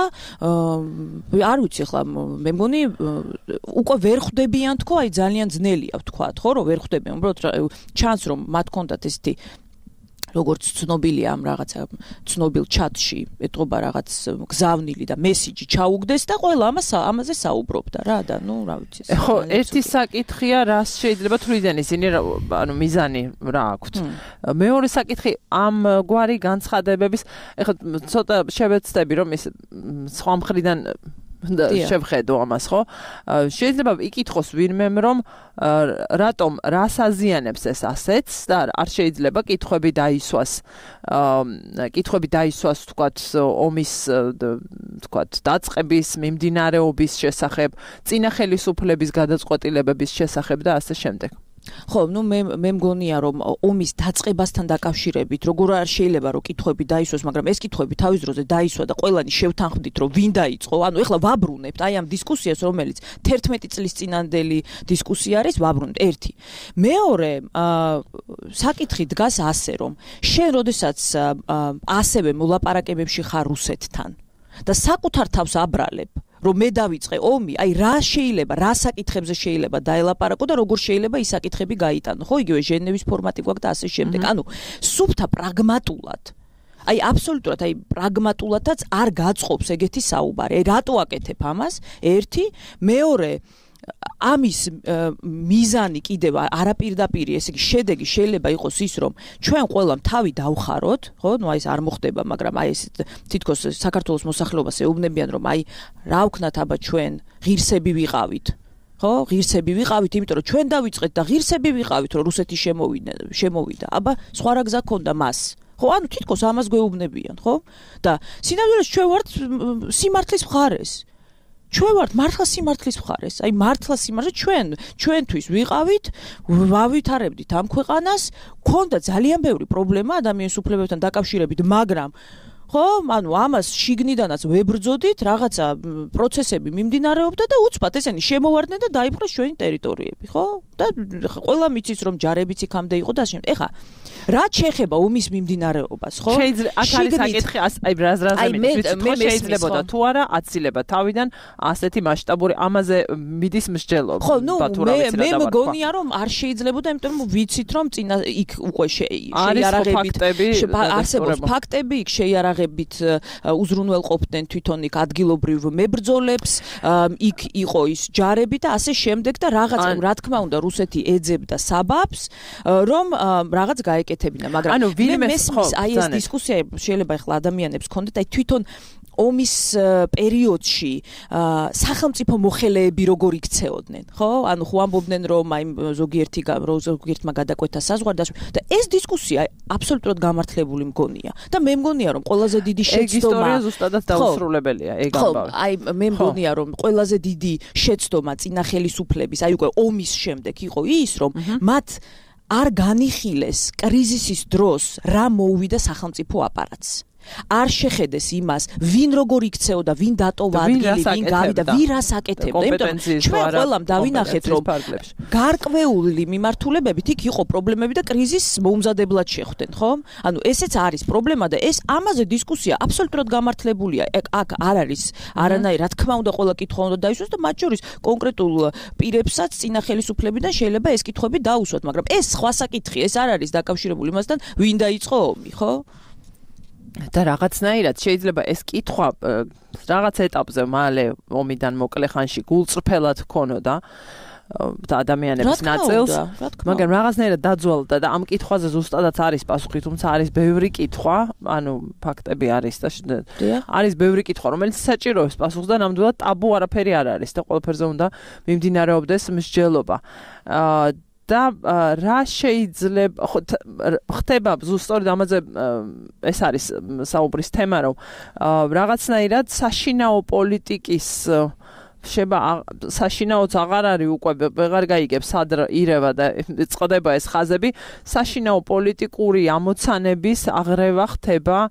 არ ვიცი ხლა მე მგონი უკვე ვერ ხვდებიან თქო აი ძალიან ძნელია ვთქვათ ხო რომ ვერ ხვდებიან უბრალოდ ჩანს რომ მათ კონდათ ესეთი როგორც ცნობილია ამ რაღაცა ცნობილ ჩატში ეტყობა რაღაც გზავნილი და მესიჯი ჩაუგდეს და ყველა ამას ამაზე საუბრობდა რა და ნუ რა ვიცი ხო ერთი საკითხია რას შეიძლება თვლიდან ისინი ანუ მიზანი რა აქვთ მეორე საკითხი ამ გვარი განცხადებების ეხლა ცოტა შევეცდები რომ ის სხვა მხრიდან შევხედო ამას ხო შეიძლება იკითხოს ვინმემ რომ რატომ რას აზიანებს ეს ასეც და არ შეიძლება კითხვები დაისვას კითხვები დაისვას თქვათ ომის თქვათ დაწყების მიმდინარეობის შესახებ წინა ხელისუფლების გადაწყვეტილებების შესახებ და ასე შემდეგ ხო, ნუ მე მე მგონია რომ ომის დაწყებასთან დაკავშირებით როგორ არ შეიძლება რომ კითხვები დაისვას, მაგრამ ეს კითხვები თავის დროზე დაისვა და ყველანი შევთანხმდით რომ ვინ დაიწყო. ანუ ეხლა ვაბრუნებთ აი ამ დისკუსიას, რომელიც თერთმეტი წლის წინანდელი დისკუსია არის, ვაბრუნებთ. ერთი. მეორე, საკითხი დგას ასე რომ შენ როდესაც ასევე მოლაპარაკებებში ხარ რუსეთთან და საკუთარ თავს აბრალებ რომ მე დავიწყე ომი, აი რა შეიძლება, რა საკითხებზე შეიძლება დაელაპარაკო და როგორ შეიძლება ის საკითხები გაიტანო. ხო, იგივე ჟენევის ფორმატი გვაქვს და ასე შემდეგ. ანუ სუფთა პრაგმატულად. აი აბსოლუტურად, აი პრაგმატულადაც არ გაწყობს ეგეთი საუბარი. აი რატო აკეთებ ამას? ერთი, მეორე ამის მიზანი კიდევ არაპირდაპირი, ესე იგი შედეგი შეიძლება იყოს ის, რომ ჩვენ ყველამ თავი დავხაროთ, ხო? ნუ აი ეს არ მოხდება, მაგრამ აი ეს თითქოს საქართველოს მოსახლეობას ეუბნებიან, რომ აი რა ვქნათ აბა ჩვენ ღირსები ვიყავით. ხო? ღირსები ვიყავით, იმიტომ რომ ჩვენ დავიწყეთ და ღირსები ვიყავით, რომ რუსეთი შემოვიდა, შემოვიდა. აბა სხვა რა გზა ქონდა მას. ხო, ანუ თითქოს ამას გვეუბნებიან, ხო? და სინამდვილეში ჩვენ ვართ სიმართლის მხარეს. ჩვენ ვართ მართლა სიმართლის მხარეს. აი მართლა სიმართლე ჩვენ ჩვენთვის ვიყავით, ვავითარებდით ამ ქვეყანას, ქონდა ძალიან ბევრი პრობლემა ადამიანის უფლებებთან დაკავშირებით, მაგრამ ხო, ანუ ამას შიგნიდანაც ვებრძოდით, რაღაცა პროცესები მიმდინარეობდა და უცბად ესენი შემოვარდნენ და დაიპყრეს ჩვენი ტერიტორიები, ხო? და ყველა მიცის რომ ჯარებიც იქამდე იყო და ასე. ეხა რა შეეხება ომის მიმდინარეობას, ხო? შეიძლება აქ არის საკითხი, აი რას რაზე მე შეიძლებოდა თუ არა აცილება თავიდან ასეთი მასშტაბური ამაზე მიდის მსჯელობა. ხო, ნუ მე მე მგონია რომ არ შეიძლებოდა, იმიტომ რომ ვიცით რომ წინა იქ უკვე შეიარაღებით არსებობს ფაქტები, იქ შეიარაღებით უზრუნველყოფდნენ თვითონ იქ ადგილობრივ მებრძოლებს, იქ იყო ის ჯარები და ასე შემდეგ და რაღაც რა თქმა უნდა რუსეთი ეძებდა საბაბს, რომ რაღაც გაეკეთებინა, მაგრამ ანუ ვინმე ხო, აი ეს დისკუსია შეიძლება ახლა ადამიანებს ქონდეთ, აი თვითონ ომის პერიოდში სახელმწიფო მოხელეები როგორ იქცეოდნენ, ხო? ანუ ხო ამბობდნენ რომ აი ზოგიერთი ზოგიერთმა გადაკვეთა საზღვარი და ეს დისკუსია აბსოლუტურად გამართლებული მგონია. და მე მგონია რომ ყველაზე დიდი შეცდომა ეგ ისტორია ზუსტადად დაუსრულებელია, ეგ ამბავი. აი მე მგონია რომ ყველაზე დიდი შეცდომა წინა ხელისუფლების, აი უკვე ომის შემდეგ იყო ის, რომ მათ არ განიხილეს კრიზისის დროს რა მოუვიდა სახელმწიფო აპარატს. არ შეხედეს იმას, ვინ როგორ იქცეოდა, ვინ დატოვა ადგილი, ვინ გავიდა, ვინ რას აკეთებდა. იმიტომ ჩვენ ყველამ დავინახეთ, რომ გარკვეული მიმართულებებით იქ იყო პრობლემები და კრიზისს მოუმზადებლად შეხვდნენ, ხო? ანუ ესეც არის პრობლემა და ეს ამაზე დისკუსია აბსოლუტურად გამართლებულია. აქ არ არის არანაირი, რა თქმა უნდა, ყველა კითხვა უნდა დაისვას და მათ შორის კონკრეტულ პირებსაც წინა ხელისუფლებიდან შეიძლება ეს კითხვები დაუსვათ, მაგრამ ეს სხვა საკითხი, ეს არ არის დაკავშირებული იმასთან, ვინ დაიწყო ომი, ხო? და რაღაცნაირად შეიძლება ეს კითხვა რაღაც ეტაპზე მალე ომიდან მოკლე ხანში გულწრფელად ქონოდა და ადამიანების ნაწილს, მაგრამ რაღაცნაირად დაძვალდა და ამ კითხვაზე ზუსტადაც არის პასუხი, თუმცა არის ბევრი კითხვა, ანუ ფაქტები არის და არის ბევრი კითხვა, რომელიც საჭიროებს პასუხს და ნამდვილად ტაბუ არაფერი არ არის და ყველაფერზე უნდა მიმდინარეობდეს მსჯელობა. და რა შეიძლება ხდება ზუსტად ამაზე ეს არის საუბრის თემა, რომ რაღაცნაირად საშინაო პოლიტიკის შეიძლება საშინაოც აღარ არის უკვე ვეღარ გაიგებს სად ირევა და წყდება ეს ხაზები, საშინაო პოლიტიკური ამოცანების აღრევა ხდება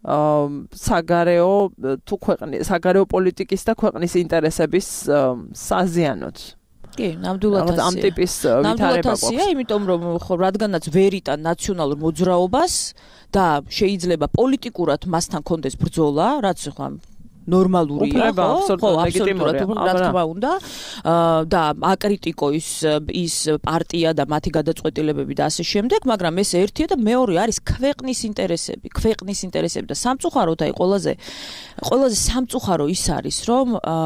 საგარეო თუ ქვეყნის საგარეო პოლიტიკის და ქვეყნის ინტერესების საზიანოდ. კი, ნამდვილად ასეა. ამ ტიპის ვითარება გვაქვს. ნამდვილად, იმიტომ რომ ხო რადგანაც ვერ იტან ნაციონალურ მოძრაობას და შეიძლება პოლიტიკურად მასთან კონდეს ბრძოლა, რაც ხო ნორმალურია, ხო, აბსოლუტურად, რა თქმა უნდა, და აკრიტიკო ის ის პარტია და მათი გადაწყვეტილებები და ასე შემდეგ, მაგრამ ეს ერთია და მეორე არის ქვეყნის ინტერესები, ქვეყნის ინტერესები და სამწუხაროდ აი ყველაზე ყველაზე სამწუხარო ის არის, რომ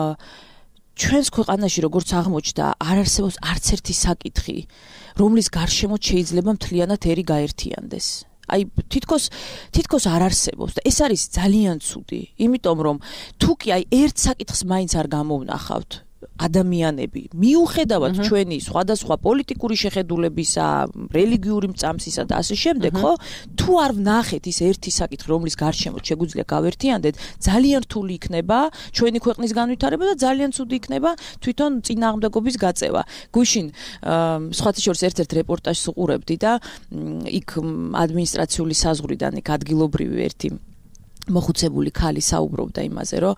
ჩვენს ქვეყანაში როგორც აღმოჩნდა, არ არსებობს არც ერთი საკითხი, რომლის გარშემო შეიძლება მთლიანად ერი გაერთიანდეს. აი თითქოს თითქოს არ არსებობს და ეს არის ძალიან ცუდი, იმიტომ რომ თუ კი აი ერთ საკითხს მაინც არ გამოვნახავთ ადამიანები, მიუხედავად ჩვენი სხვადასხვა პოლიტიკური შეხედულებისა, რელიგიური მწამსისა და ასე შემდეგ, ხო? თუ არ ვნახეთ ის ერთი საკითხი, რომლის გარშემო შეგვიძლია გავერთიანდეთ, ძალიან რთული იქნება ჩვენი ქვეყნის განვითარება და ძალიან ცუდი იქნება თვითონ წინააღმდეგობის გაწევა. გუშინ სხვათა შორის ერთ-ერთ რეპორტაჟს უყურებდი და იქ ადმინისტრაციული საზღვრიდან იქ ადგილობრივი ერთი მოხუცებული ქალი საუბრობდა იმაზე, რომ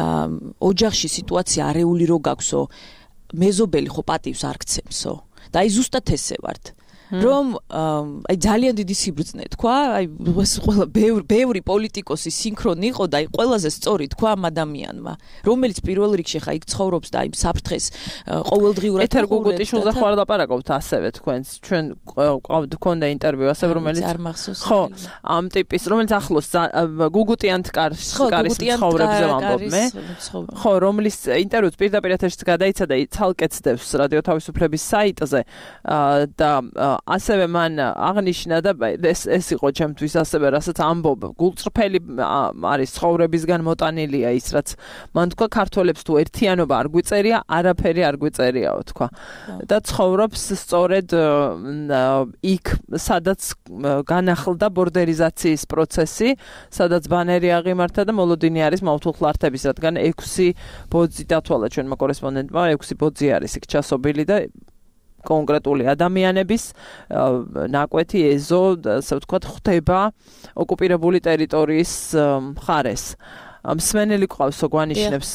ოჯახში სიტუაცია არეული რო გაქვსო, მეზობელი ხო პატივს არ გცემსო. და აი ზუსტად ესე ვართ. რომ აი ძალიან დიდი სიბრძნე თქვა, აი ყველა ბევრი ბევრი პოლიტიკოსი სინქრონი იყო და აი ყველაზე სწორი თქვა ამ ადამიანმა, რომელიც პირველ რიგში ხა იქ ცხოვრობს და აი საფრთხეს ყოველდღიურად ეთერ გუგუტიშვილზე ხარ ლაპარაკობთ ასევე თქვენს ჩვენ ყავთ გქონდა ინტერვიუ ასევე რომელიც ხო ამ ტიპის რომელიც ახლოს გუგუტიანთ კარის კარის ცხოვრებზე ვამბობ მე ხო რომლის ინტერვიუს პირდაპირ ეთერში გადაიცა და ცალკე ცდებს რადიო თავისუფლების საიტზე და ასევე მან აღნიშნა და ეს ეს იყო ჩემთვის ასევე რასაც ამბობ გულწრფელი არის ცხოვრებისგან მოტანილია ის რაც მან თქვა ქართველებს თუ ერთიანობა არ გვიწერია არაფერი არ გვიწერიაო თქვა და ცხოვრობს სწორედ იქ სადაც განახლდა ბორდერიზაციის პროცესი სადაც ბანერი აღიმართა და მოლოდინი არის მავთულხლართების რადგან ექვსი ბოძი დათვალა ჩვენმა კორესპონდენტმა ექვსი ბოძი არის იქ ჩასობილი და კონკრეტული ადამიანების ნაკვეთი ეზო ასე ვთქვათ ხდება ოკუპირებული ტერიტორიის მხარეს. მსმენელი ყავს გვანიშნებს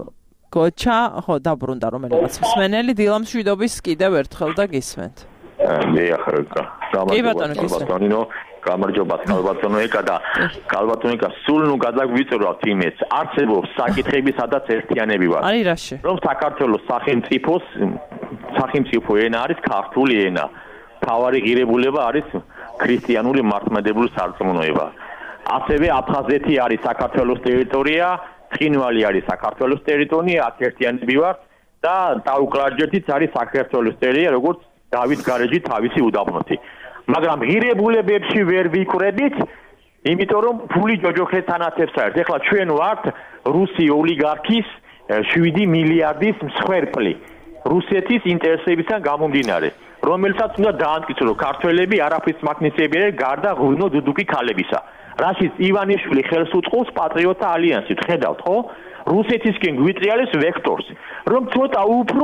გოჩა, ხო დაბრუნდა რომელიღაც მსმენელი დილამშვიდობის კიდევ ერთხელ და გისმენთ. მე ახლა გამარჯობა გამარჯობა კალბატონო ეკა და კალბატონო ეკა სულ ნუ გადაგვიწევთ იმეს არსებობს საკითხები სადაც ერთიანები ვარ არის რაში რომ საქართველოს სახელმწიფოს სახელმწიფო ენა არის ქართული ენა თავარი ღირებულება არის ქრისტიანული მართლმადიდებლური სარწმუნოება ასევე აფხაზეთი არის საქართველოს ტერიტორია ცხინვალი არის საქართველოს ტერიტორია აქ ერთიანები ვარ და დაუკლარჯეთიც არის საქართველოს ტერიტორია როგორც დავით გარეჯი თავისი უდაბნოთი მაგრამ ღირებულებებში ვერ ვიკვრებით, იმიტომ რომ ფული ჯოჯოხეთანაც არის. ეხლა ჩვენ ვართ რუსი ოლიგარქის შვიდი მილიარდის მსხვერპლი. რუსეთის ინტერესებისგან გამომდინარე, რომელსაც უნდა დაამტკიცო ქართველები არაფრის მაქნისებიან გარდა ღვინო დუდუკი ქალებისა. რაშიც ივანიშვილი ხელს უწყობს პატრიოტთა ალიანსით, ხედავთ ხო? რუსეთისკენ გვიტრიალებს ვექტორს, რომ ცოტა უფრო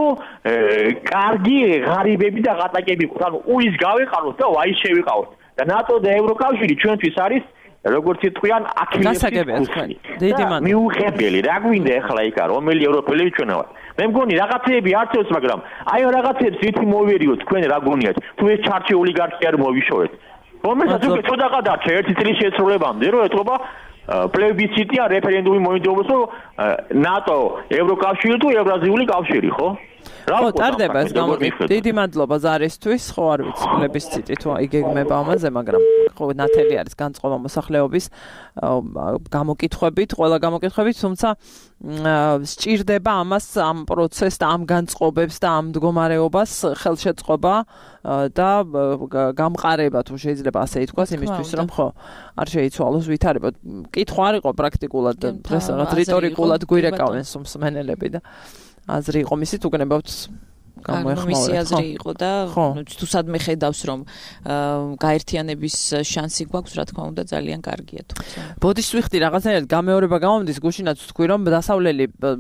კარგი ღარიბები და ღატაკები ყოთ, ანუ უის გავეყაროთ და ვაის შევიყავოთ. და ნატო და ევროკავშირი ჩვენთვის არის როგორც იტყვიან აქილევსის ქუსლი. მიუღებელი, რა გვინდა ახლა იქა, რომელი ევროპელები ჩვენ ვართ. მე მგონი რაღაცეები არცევს, მაგრამ აი რაღაცეებს ვითი მოვერიოთ თქვენ რა გონიათ, თუ ეს ჩარჩი ოლიგარქი არ მოვიშოვეთ. რომელსაც უკვე ცოტა გადარჩა ერთი წლის შესრულებამდე, რომ ეთქობა პლებიციტი ან რეფერენდუმი მოინდომოს რომ ნატო, ევროკავშირი თუ ევრაზიული კავშირი, ხო? ხო, ტარდება ეს გამოკითხვა. დიდი მადლობა ზარისთვის, ხო არ ვიცი, პლებიციტი თუ იგეგმება ამაზე, მაგრამ ხო ნათელი არის განწყობა მოსახლეობის გამოკითხვებით, ყველა გამოკითხვებით, თუმცა სჭირდება ამას ამ პროცესს და ამ განწყობებს და ამ მდგომარეობას ხელშეწყობა და გამყარება თუ შეიძლება ასე ითქვას იმისთვის რომ ხო არ შეიცვალოს ვითარება. კითხვა არ იყო პრაქტიკულად, რაღაც რიტორიკულად გვირეკავენ მსმენელები და აზრი იყო მისი თუ გნებავთ გამოეხმაურეთ. მისი აზრი იყო და თუ სადმე ხედავს რომ გაერთიანების შანსი გვაქვს, რა თქმა უნდა ძალიან კარგია თუმცა. ბოდიშს ვიხდი რაღაცნაირად გამეორება გამომდის, გუშინაც თქვი რომ დასავლელი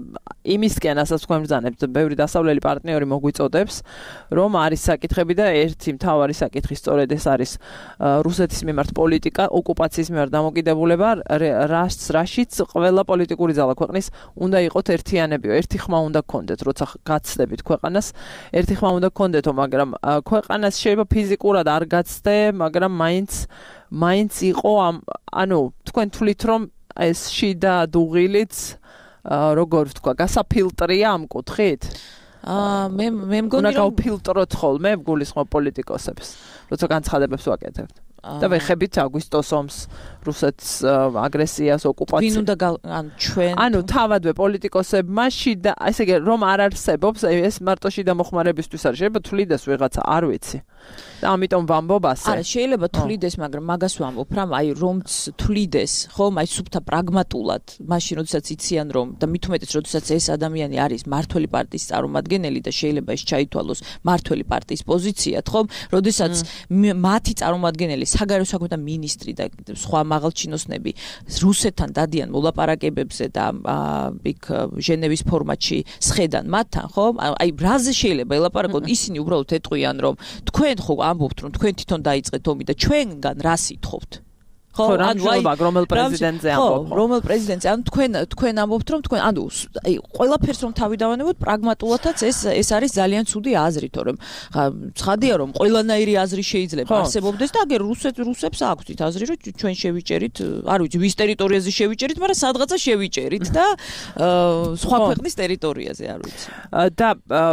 იმისკენ, რასაც თქვენ ბრძანებთ, ბევრი დასავლელი პარტნიორი მოგვიწოდებს, რომ არის საკითხები და ერთი მთავარი საკითხი სწორედ ეს არის რუსეთის მიმართ პოლიტიკა, ოკუპაციის მიმართ დამოკიდებულება, რაც რაშიც ყველა პოლიტიკური ძალა ქვეყნის უნდა იყოთ ერთიანებიო, ერთი ხმა უნდა გქონდეთ, როცა გაცდებით ქვეყანას, ერთი ხმა უნდა გქონდეთო, მაგრამ ქვეყანას შეიძლება ფიზიკურად არ გაცდე, მაგრამ მაინც მაინც იყო ანუ თქვენ თვლით რომ ეს შიდა დუღილიც როგორ ვთქვა, გასაფილტრია ამ კუთხით? აა მე მე მგონი რომ უნდა გავფილტროთ ხოლმე გულისხმობ პოლიტიკოსებს, როცა განცხადებებს ვაკეთებთ. და ვეხებით აგვისტოს ომს, რუსეთს აგრესიას, ოკუპაციას. ვინ უნდა ან ჩვენ ანუ თავადვე პოლიტიკოსებმა შიდა, ესე იგი რომ არ არსებობს ეს მარტო შიდა მოხმარებისთვის არის, შეიძლება თვლიდეს ვიღაცა, არ ვიცი. და ამიტომ ვამბობ ასე. არა, შეიძლება თვლიდეს, მაგრამ მაგას ვამბობ, რომ აი რომც თვლიდეს, ხომ, აი სუფთა პრაგმატულად, მაშინ როდესაც იციან რომ და მით უმეტეს როდესაც ეს ადამიანი არის მართველი პარტიის წარმომადგენელი და შეიძლება ეს ჩაითვალოს მართველი პარტიის პოზიციად, ხომ, როდესაც მათი წარმომადგენელი საგარეო საქმეთა მინისტრი და სხვა მაღალჩინოსნები რუსეთთან დადიან მოლაპარაკებებზე და იქ ჟენევის ფორმატში სხედან მათთან, ხო? აი რაზე შეიძლება ელაპარაკოთ, ისინი უბრალოდ ეტყვიან რომ თქვენ ხო ამბობთ რომ თქვენ თვითონ დაიწყეთ ომი და ჩვენგან რა სიტყვთ? ხო, რამჟობა რომელ პრეზიდენტზე ამბობ? რომელ პრეზიდენტზე? ანუ თქვენ თქვენ ამბობთ რომ თქვენ ანუ აი ყველაფერს რომ თავი დავანებოთ პრაგმატულადაც ეს ეს არის ძალიან ცუდი აზრი, თორემ ცხადია რომ ყველანაირი აზრი შეიძლება არსებობდეს და აგერ რუსეთ რუსებს აქვთ ის აზრი რომ ჩვენ შევიჭერით, არ ვიცი, ვის ტერიტორიაზე შევიჭერით, მაგრამ სადღაცა შევიჭერით და სხვა ქვეყნის ტერიტორიაზე, არ ვიცი. და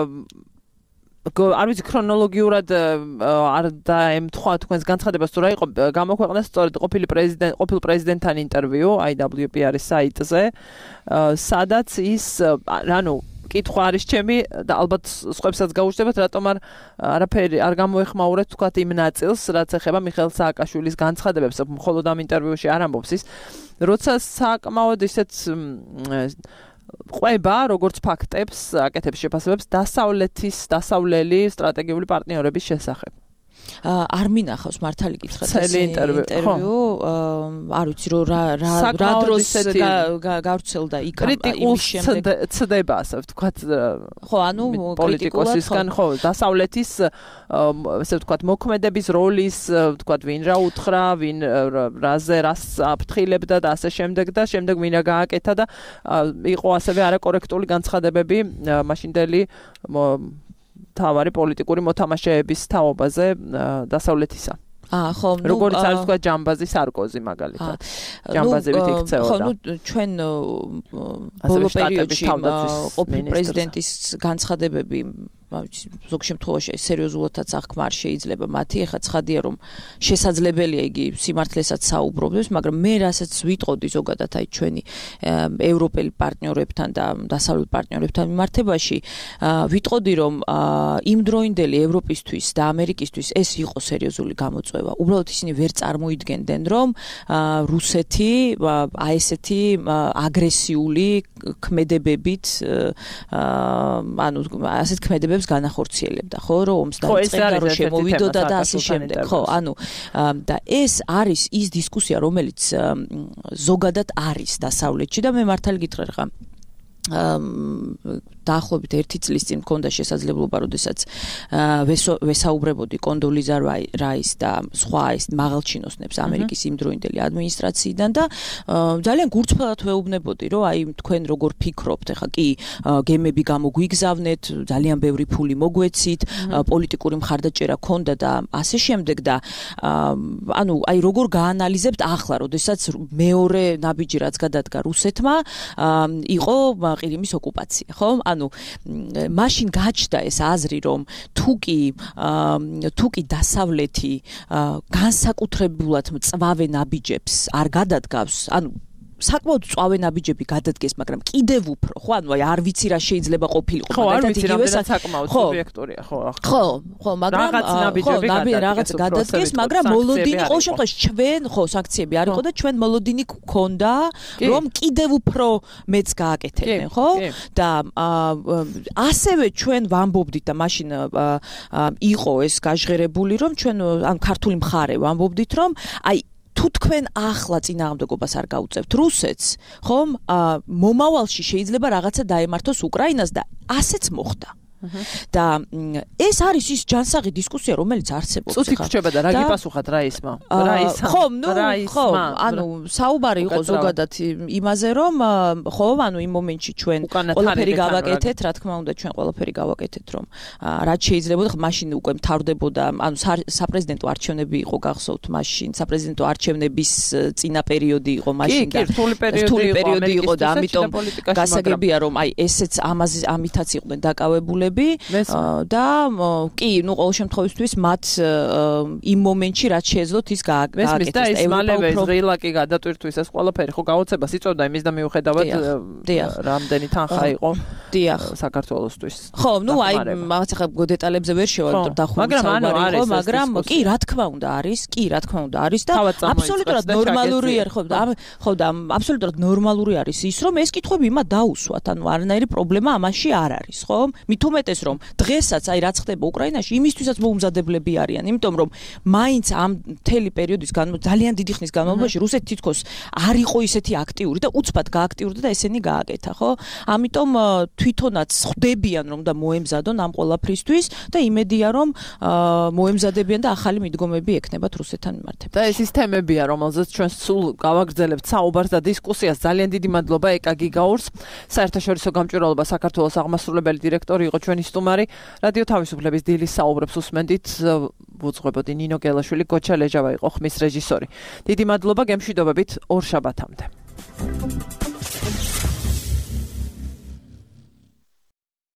არ ვიცი ქრონოლოგიურად არ დაემთხვა თქვენს განცხადებას თუ რა იყო გამოქვეყნეს სწორედ ყოფილი პრეზიდენტ ყოფილ პრეზიდენტთან ინტერვიუ აი დაბლიუ პი არ-ის საიტზე, სადაც ის ანუ კითხვა არის ჩემი და ალბათ სხვებსაც გაუჩნდებათ, რატომ არ არაფერი არ გამოეხმაურეთ თქვათ იმ ნაწილს, რაც ეხება მიხეილ სააკაშვილის განცხადებებს, მხოლოდ ამ ინტერვიუში არ ამბობს ის, როცა საკმაოდ ისეთ ყვება, როგორც ფაქტებს, აკეთებს შეფასებებს დასავლეთის, დასავლელი სტრატეგიული პარტნიორების შესახებ. არ მინახავს მართალი კითხრა ეს ინტერვიუ, არ ვიცი რომ რა რა რა დროს გავრცელდა იქ იმის შემდეგ ცდება ასე ვთქვათ, ხო, ანუ პოლიტიკოსისგან, ხო, დასავლეთის ასე ვთქვათ მოქმედების როლის, ვთქვათ, ვინ რა უთხრა, ვინ რაზე რას აფრთხილებდა და ასე შემდეგ და შემდეგ ვინა გააკეთა და იყო ასევე არაკორექტული განცხადებები მაშინდელი თავარი პოლიტიკური მოთამაშეების თაობაზე დასავლეთისა. აა ხო, ნუ როგორც არის თქვა ჯამბაზი სარკოზი მაგალითად. ჯამბაზებით იქცეოდა. ხო, ნუ ჩვენ ბოლო პერიოდში ყოფილი პრეზიდენტის განცხადებები ზოგ შემთხვევაში სერიოზულადაც აღქმა არ შეიძლება მათი, ეხლა ცხადია რომ შესაძლებელია იგი სიმართლესაც საუბრობს, მაგრამ მე რასაც ვიტყოდი ზოგადად აი ჩვენი ევროპელი პარტნიორებთან და დასავლელ პარტნიორებთან მიმართებაში, ვიტყოდი რომ იმდროინდელი ევროპისთვის და ამერიკისთვის ეს იყო სერიოზული გამოწვევა. უბრალოდ ისინი ვერ წარმოიდგენდნენ რომ რუსეთი აი ესეთი აგრესიული ქმედებებით ანუ ასეთ ქმედებებს განახორციელებდა, ხო, რომ ომს დაიწყებდა, რომ შემოვიდოდა და ასე შემდეგ. ხო, ანუ და ეს არის ის დისკუსია, რომელიც ზოგადად არის დასავლეთში და მე მართალი გითხრა რა დაახლოებით ერთი წლის წინ მქონდა შესაძლებლობა, როდესაც ვესაუბრებოდი კონდოლიზა რაის და სხვა ეს მაღალჩინოსნებს ამერიკის იმდროინდელი ადმინისტრაციიდან და ძალიან გულწრფელად ვეუბნებოდი, რომ აი თქვენ როგორ ფიქრობთ, ეხლა კი გემები გამოგვიგზავნეთ, ძალიან ბევრი ფული მოგვეცით, პოლიტიკური მხარდაჭერა ქონდა და ასე შემდეგ და ანუ აი როგორ გაანალიზებთ ახლა, როდესაც მეორე ნაბიჯი რაც გადადგა რუსეთმა, იყო ყირიმის ოკუპაცია, ხო? ანუ მაშინ გაჩნდა ეს აზრი, რომ თუკი თუკი დასავლეთი განსაკუთრებულად მწვავე ნაბიჯებს არ გადადგავს, ანუ საკმაოდ მწვავე ნაბიჯები გადადგეს, მაგრამ კიდევ უფრო, ხო, ანუ აი არ ვიცი რა შეიძლება ყოფილიყო, მაგალითად იგივე საკმაოდ სუბიექტურია, ხო, ახლა. ხო, ხო, მაგრამ რაღაც ნაბიჯები რაღაც გადადგეს, მაგრამ მოლოდინი ყოველ შემთხვევაში ჩვენ, ხო, სანქციები არ იყო და ჩვენ მოლოდინი გქონდა, რომ კიდევ უფრო მეც გააკეთებდნენ, ხო? და ასევე ჩვენ ვამბობდით და მაშინ იყო ეს გაჟღერებული, რომ ჩვენ ამ ქართული მხარე ვამბობდით, რომ აი თუ თქვენ ახლა წინააღმდეგობას არ გაუწევთ რუსეთს, ხომ? მომავალში შეიძლება რაღაცა დაემართოს უკრაინას და ასეც მოხდა. და ეს არის ის ჯანსაღი დისკუსია, რომელიც არსებობს. წუთი გრჩება და რა გიპასუხათ რა ისმა? რა ისმა? ხომ, ნუ, ხომ, ანუ საუბარი იყო ზოგადად იმაზე, რომ ხო, ანუ იმ მომენტში ჩვენ ყველაფერი გავაკეთეთ, რა თქმა უნდა, ჩვენ ყველაფერი გავაკეთეთ, რომ რაც შეიძლება და მაშინ უკვე მთავრდებოდა, ანუ საპრეზიდენტო არჩევნები იყო გახსოვთ მაშინ, საპრეზიდენტო არჩევნების წინა პერიოდი იყო მაშინ და რთული პერიოდი იყო და ამიტომ გასაგებია, რომ აი ესეც ამაზე ამითაც იყვნენ დაკავებული და კი, ნუ ყოველ შემთხვევისთვის მათ იმ მომენტში რაც შეეძლოთ ის გააკეთეს და ეს მალევე ზრილაკი გადატვირთვის ეს ყველაფერი ხო გაოცებას იწვევდა იმის და მიუხედავად რამდენი თანხა იყო საქართველოსთვის. ხო, ნუ აი მაგაც ახლა დეტალებზე ვერ შევარ დახურული საუბარი ხო, მაგრამ კი, რა თქმა უნდა არის, კი, რა თქმა უნდა არის და აბსოლუტურად ნორმალური არის ხო, ხო და აბსოლუტურად ნორმალური არის ის, რომ ეს კითხვები იმათ დაუსვათ, ანუ არანაირი პრობლემა ამაში არ არის, ხო? მithume ეს რომ დღესაც აი რაც ხდება უკრაინაში იმისთვისაც მოუმზადებლები არიან, იმიტომ რომ მაინც ამ მთელი პერიოდის განმავლობაში ძალიან დიდი ხნის განმავლობაში რუსეთი თითქოს არ იყო ისეთი აქტიური და უცბად გააქტიურდა და ესენი გააკეთა, ხო? ამიტომ თვითონაც ხვდებიან რომ და მოემზადონ ამ ყველაფრისთვის და იმედია რომ მოემზადებიან და ახალი მიდგომები ექნებათ რუსეთთან მიმართებით. და ეს ის თემებია, რომელზეც ჩვენ სულ გავაგრძელებთ საუბარს და დისკუსიას. ძალიან დიდი მადლობა ეკა გიგაურს, საერთაშორისო გამჭვირვალობა საქართველოს აღმასრულებელი დირექტორი იყო ჩვენი სტუმარი. რადიო თავისუფლების დილის საუბრებს უსმენდით. ვუძღვებოდი ნინო გელაშვილი, გოჩა ლეჯავა იყო ხმის რეჟისორი. დიდი მადლობა, გემშვიდობებით ორ შაბათამდე.